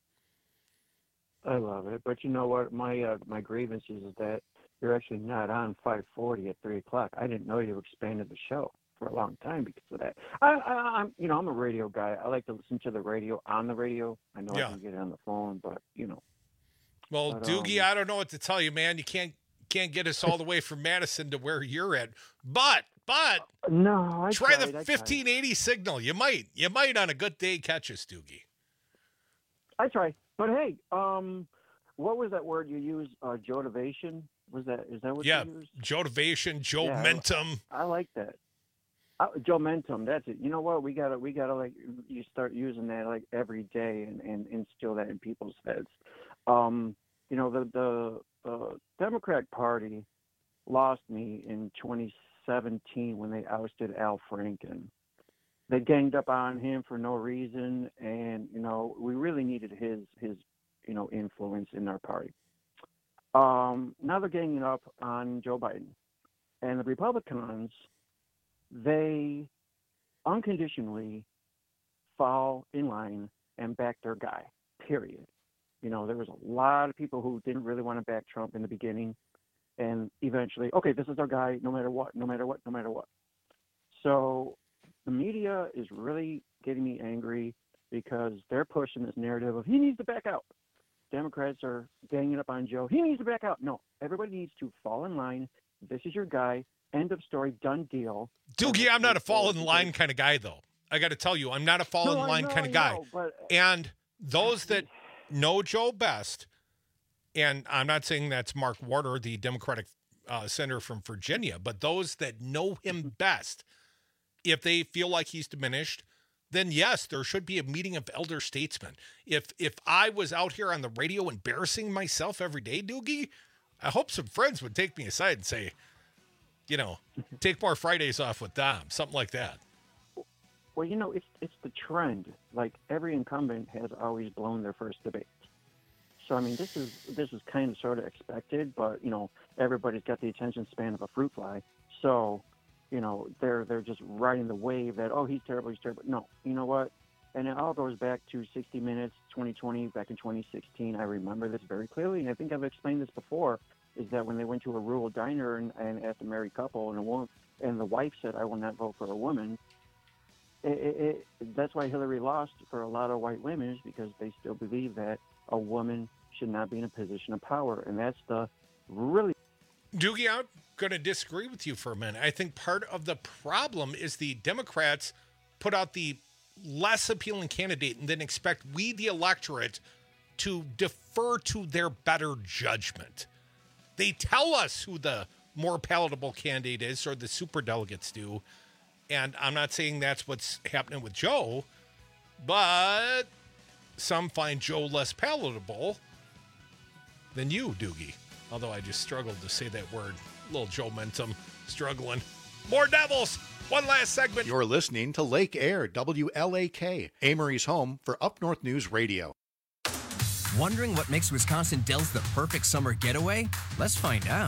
I love it. But you know what? My uh, my grievance is that you're actually not on five forty at three o'clock. I didn't know you expanded the show for a long time because of that. I, I, I'm, you know, I'm a radio guy. I like to listen to the radio on the radio. I know Yeah. I can get it on the phone, but, you know. Well, But, Doogie, um, I don't know what to tell you, man. You can't can't get us all the way from Madison to where you're at. But, but No, I try tried, I the tried. fifteen eighty signal. You might. You might on a good day catch us, Doogie. I try. But hey, um, what was that word you used? Uh, jotivation? Was that, is that what Yeah, you used? Jotivation, Joe Yeah, I- Mentum. I like that. Uh, Joe Mentum, that's it. You know what? We gotta, we gotta like, you start using that like every day and, and instill that in people's heads. Um, you know, the the uh, Democrat Party lost me in twenty seventeen when they ousted Al Franken. They ganged up on him for no reason, and you know, we really needed his his you know influence in our party. Um, now they're ganging up on Joe Biden, and the Republicans, they unconditionally fall in line and back their guy, period. You know, there was a lot of people who didn't really want to back Trump in the beginning, and eventually, okay, this is our guy, no matter what, no matter what, no matter what. So the media is really getting me angry because they're pushing this narrative of he needs to back out. Democrats are ganging up on Joe. He needs to back out. No, everybody needs to fall in line. This is your guy. End of story. Done deal. Doogie, I'm not a fall in line kind of guy, though. I got to tell you, I'm not a fall No, in I line know, kind I of guy. know, but- And those that know Joe best, and I'm not saying that's Mark Warner, the Democratic uh, senator from Virginia, but those that know him best, if they feel like he's diminished, then yes, there should be a meeting of elder statesmen. If if I was out here on the radio embarrassing myself every day, Doogie, I hope some friends would take me aside and say, you know, take more Fridays off with Dom, something like that. Well, you know, it's it's the trend. Like every incumbent has always blown their first debate. So I mean, this is this is kind of sort of expected, but you know, everybody's got the attention span of a fruit fly. So, you know, they're they're just riding the wave that oh he's terrible, he's terrible. No, you know what? And it all goes back to sixty minutes, twenty twenty, back in twenty sixteen. I remember this very clearly, and I think I've explained this before. Is that when they went to a rural diner and, and asked a married couple, and a woman, and the wife said, "I will not vote for a woman." It, it, it, that's why Hillary lost for a lot of white women, is because they still believe that a woman should not be in a position of power, and that's the really. Doogie, I'm going to disagree with you for a minute. I think part of the problem is the Democrats put out the less appealing candidate and then expect we, the electorate, to defer to their better judgment. They tell us who the more palatable candidate is, or the superdelegates do. And I'm not saying that's what's happening with Joe, but some find Joe less palatable than you, Doogie. Although I just struggled to say that word. Little Joe Mentum struggling. More Devils. One last segment. You're listening to Lake Air, W L A K, Amory's home for Up North News Radio. Wondering what makes Wisconsin Dells the perfect summer getaway? Let's find out.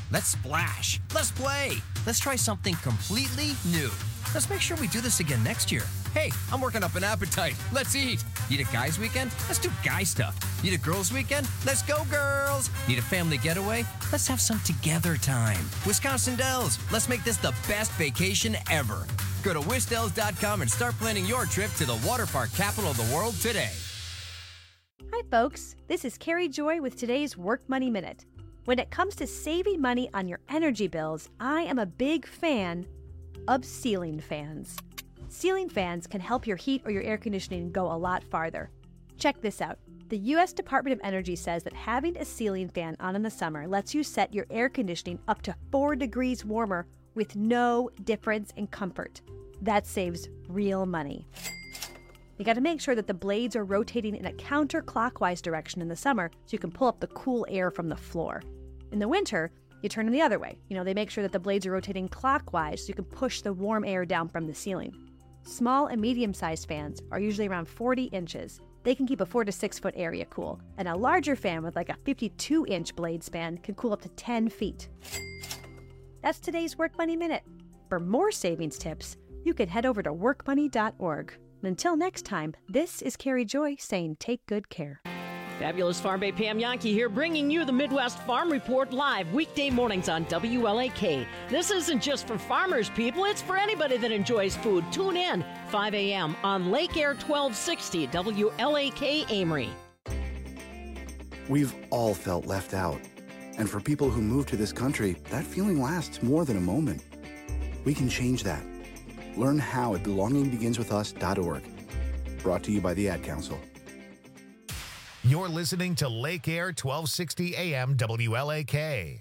Let's splash. Let's play. Let's try something completely new. Let's make sure we do this again next year. Hey, I'm working up an appetite. Let's eat. Need a guys' weekend? Let's do guy stuff. Need a girls' weekend? Let's go, girls. Need a family getaway? Let's have some together time. Wisconsin Dells, let's make this the best vacation ever. Go to wisdells dot com and start planning your trip to the water park capital of the world today. Hi, folks. This is Carrie Joy with today's Work Money Minute. When it comes to saving money on your energy bills, I am a big fan of ceiling fans. Ceiling fans can help your heat or your air conditioning go a lot farther. Check this out. The U S Department of Energy says that having a ceiling fan on in the summer lets you set your air conditioning up to four degrees warmer with no difference in comfort. That saves real money. You got to make sure that the blades are rotating in a counterclockwise direction in the summer so you can pull up the cool air from the floor. In the winter, you turn them the other way. You know, they make sure that the blades are rotating clockwise so you can push the warm air down from the ceiling. Small and medium-sized fans are usually around forty inches. They can keep a four to six foot area cool, and a larger fan with like a fifty-two inch blade span can cool up to ten feet. That's today's Work Money Minute. For more savings tips, you can head over to work money dot org. Until next time, this is Carrie Joy saying take good care. Fabulous Farm Bay Pam Yankee here, bringing you the Midwest Farm Report live weekday mornings on W L A K. This isn't just for farmers, people. It's for anybody that enjoys food. Tune in five a.m. on Lake Air twelve sixty W L A K Amory. We've all felt left out. And for people who move to this country, that feeling lasts more than a moment. We can change that. Learn how at belonging begins with us dot org. Brought to you by the Ad Council. You're listening to Lake Air twelve sixty A M W L A K.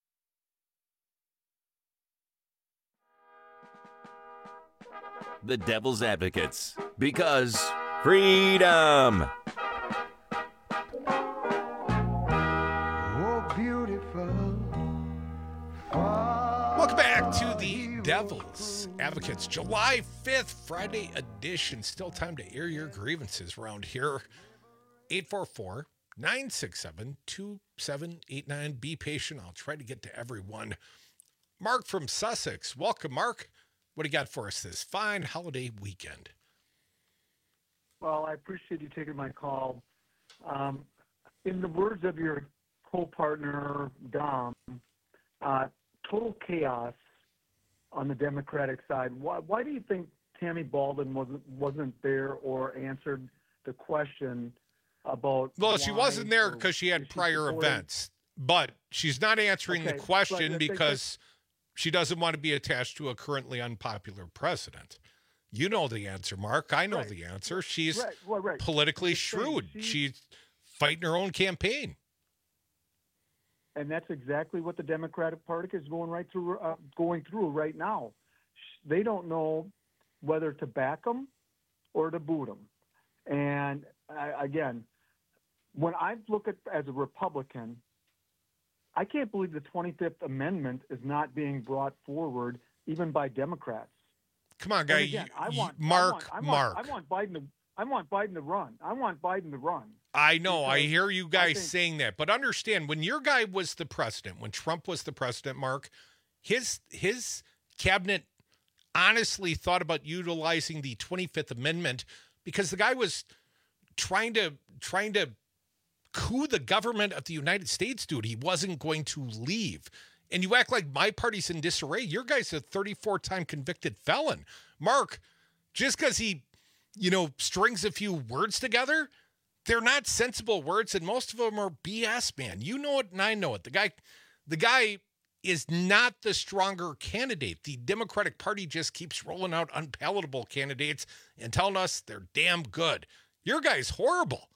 The Devil's Advocates. Because freedom! Oh, beautiful. Welcome back to the Devil's Advocates, July fifth, Friday edition. Still time to air your grievances around here. eight four four, nine six seven, two seven eight nine. Be patient. I'll try to get to everyone. Mark from Sussex. Welcome, Mark. What do you got for us this fine holiday weekend? Well, I appreciate you taking my call. Um, in the words of your co-partner, Dom, uh, total chaos on the Democratic side. Why, why do you think Tammy Baldwin wasn't wasn't there or answered the question about? Well, she wasn't there because she had prior events, but she's not answering Okay, the question but they- because she doesn't want to be attached to a currently unpopular president. You know the answer, Mark. I know Right. the answer. She's Right, well, right. politically I'm just saying, shrewd. she- She's fighting her own campaign. And that's exactly what the Democratic Party is going right through, uh, going through right now. They don't know whether to back them or to boot them. And I, again, when I look at as a Republican, I can't believe the twenty-fifth Amendment is not being brought forward even by Democrats. Come on, And guy. again, You- I you- want, Mark, I want, Mark. I want, I want Biden to. I want Biden to run. I want Biden to run. I know. I because hear you I guys think- saying that, but understand when your guy was the president, when Trump was the president, Mark, his his cabinet honestly thought about utilizing the twenty-fifth Amendment because the guy was trying to trying to coup the government of the United States, dude. He wasn't going to leave. And you act like my party's in disarray. Your guy's a thirty-four time convicted felon. Mark, just because he, you know, strings a few words together, they're not sensible words, and most of them are B S, man. You know it, and I know it. The guy, the guy is not the stronger candidate. The Democratic Party just keeps rolling out unpalatable candidates and telling us they're damn good. Your guy's horrible.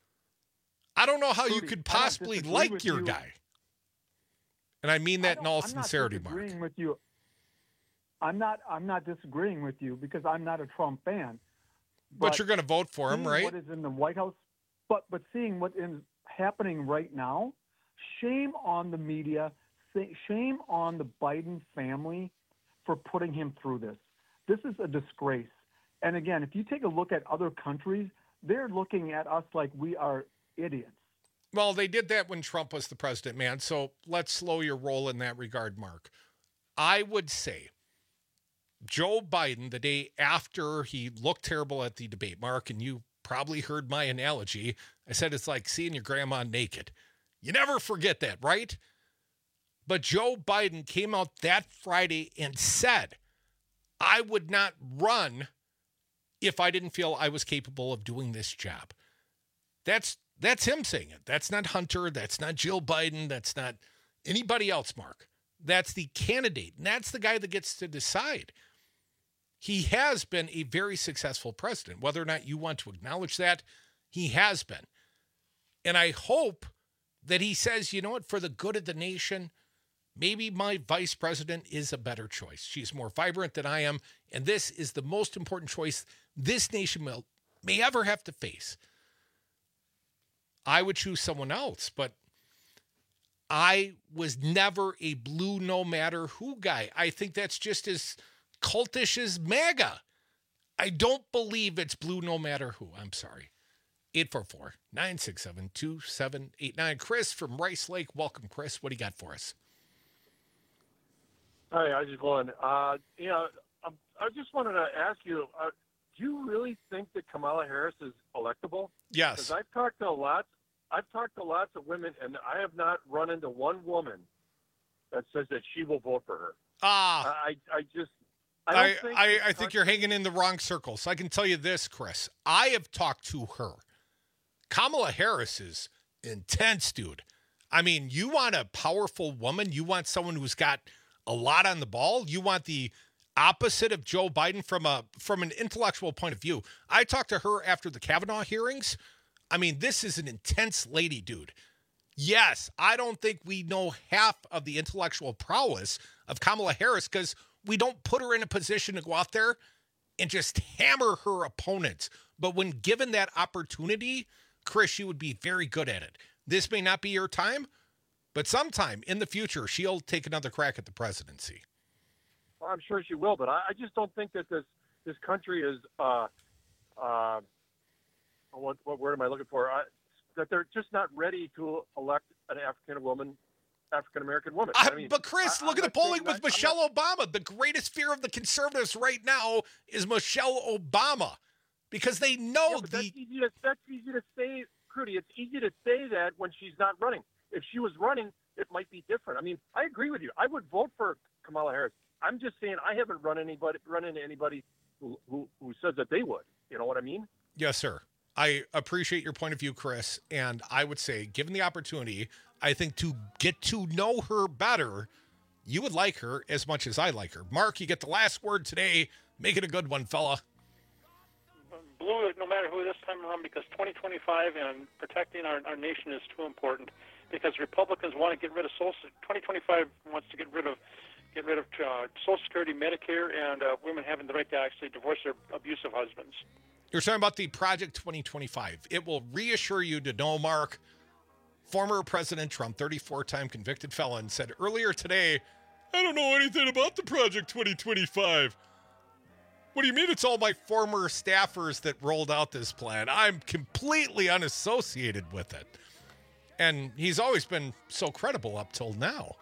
I don't know how you Rudy, could I don't possibly disagree like with your you. guy. And I mean that in all I'm sincerity, not Mark. disagreeing with you. I'm not. I'm not disagreeing with you because I'm not a Trump fan. But you're going to vote for him, seeing right? What is in the White House? But but seeing what is happening right now, shame on the media. Shame on the Biden family for putting him through this. This is a disgrace. And again, if you take a look at other countries, they're looking at us like we are idiots. Well, they did that when Trump was the president, man. So let's slow your roll in that regard, Mark. I would say Joe Biden, the day after he looked terrible at the debate, Mark, and you probably heard my analogy. I said it's like seeing your grandma naked. You never forget that, right? But Joe Biden came out that Friday and said, I would not run if I didn't feel I was capable of doing this job. That's that's him saying it. That's not Hunter. That's not Jill Biden. That's not anybody else, Mark. That's the candidate. And that's the guy that gets to decide. He has been a very successful president. Whether or not you want to acknowledge that, he has been. And I hope that he says, you know what, for the good of the nation, maybe my vice president is a better choice. She's more vibrant than I am, and this is the most important choice this nation will, may ever have to face. I would choose someone else, but I was never a blue no matter who guy. I think that's just as cultish as MAGA. I don't believe it's blue no matter who. I'm sorry. eight four four, nine six seven, two seven eight nine. Chris from Rice Lake. Welcome, Chris. What do you got for us? Hi, I just want uh, you know, um, I just wanted to ask you, uh, do you really think that Kamala Harris is electable? Yes. Because I've talked to lots, I've talked to lots of women, and I have not run into one woman that says that she will vote for her. Ah, I, I just, I, I, don't think I, I think you're hanging in the wrong circle. So I can tell you this, Chris. I have talked to her. Kamala Harris is intense, dude. I mean, you want a powerful woman. You want someone who's got a lot on the ball. You want the opposite of Joe Biden from a from an intellectual point of view. I talked to her after the Kavanaugh hearings. I mean, this is an intense lady, dude. Yes, I don't think we know half of the intellectual prowess of Kamala Harris because we don't put her in a position to go out there and just hammer her opponents. But when given that opportunity, Chris, she would be very good at it. This may not be your time, but sometime in the future, she'll take another crack at the presidency. Well, I'm sure she will, but I, I just don't think that this this country is. Uh, uh, what what word am I looking for? I, that they're just not ready to elect an African woman, African American woman. I, I mean, but Chris, I, look I'm at the not polling saying with that- Michelle I'm Obama. The greatest fear of the conservatives right now is Michelle Obama because they know Yeah, but the. that's easy to that's easy to say, Crudy. It's easy to say that when she's not running. If she was running, it might be different. I mean, I agree with you. I would vote for Kamala Harris. I'm just saying I haven't run anybody run into anybody who, who who says that they would. You know what I mean? Yes, sir. I appreciate your point of view, Chris. And I would say, given the opportunity, I think to get to know her better, you would like her as much as I like her. Mark, you get the last word today. Make it a good one, fella. Blue, no matter who this time around, because twenty twenty-five and protecting our, our nation is too important. Because Republicans want to get rid of Social. twenty twenty-five wants to get rid of get rid of uh, Social Security, Medicare, and uh, women having the right to actually divorce their abusive husbands. You're talking about the Project twenty twenty-five. It will reassure you to know, Mark, former President Trump, thirty-four-time convicted felon, said earlier today, I don't know anything about the Project twenty twenty-five. What do you mean it's all my former staffers that rolled out this plan? I'm completely unassociated with it. And he's always been so credible up till now.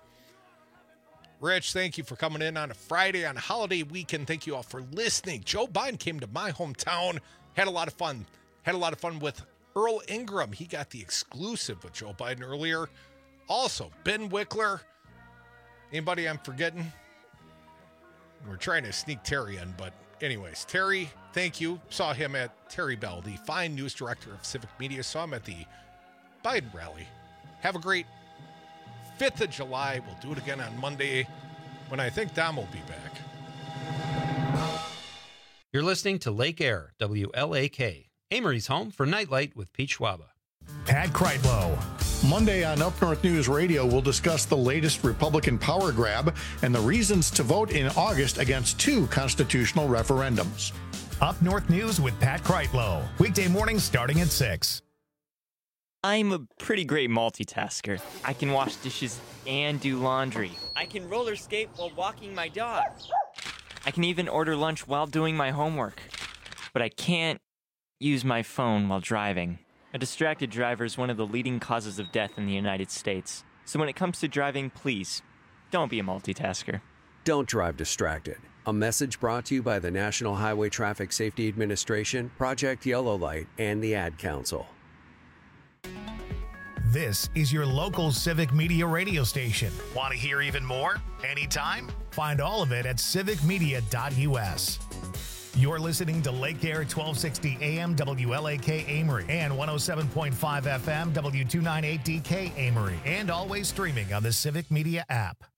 Rich, thank you for coming in on a Friday on a holiday weekend. Thank you all for listening. Joe Biden came to my hometown, had a lot of fun. Had a lot of fun with Earl Ingram. He got the exclusive with Joe Biden earlier. Also, Ben Wickler. Anybody I'm forgetting? We're trying to sneak Terry in, but anyways, Terry, thank you. Saw him at Terry Bell, the fine news director of Civic Media. Saw him at the Biden rally. Have a great fifth of July. We'll do it again on Monday when I think Dom will be back. You're listening to Lake Air, W L A K, Amory's home for Nightlight with Pete Schwaba. Pat Kreitlow. Monday on Up North News Radio, we'll discuss the latest Republican power grab and the reasons to vote in August against two constitutional referendums. Up North News with Pat Kreitlow. Weekday mornings starting at six. I'm a pretty great multitasker. I can wash dishes and do laundry. I can roller skate while walking my dog. I can even order lunch while doing my homework. But I can't use my phone while driving. A distracted driver is one of the leading causes of death in the United States. So when it comes to driving, please, don't be a multitasker. Don't drive distracted. A message brought to you by the National Highway Traffic Safety Administration, Project Yellow Light, and the Ad Council. This is your local Civic Media radio station. Want to hear even more? Anytime? Find all of it at civic media dot U S. You're listening to Lake Air twelve sixty A M W L A K Amory and one oh seven point five F M W two ninety-eight D K Amory, and always streaming on the Civic Media app.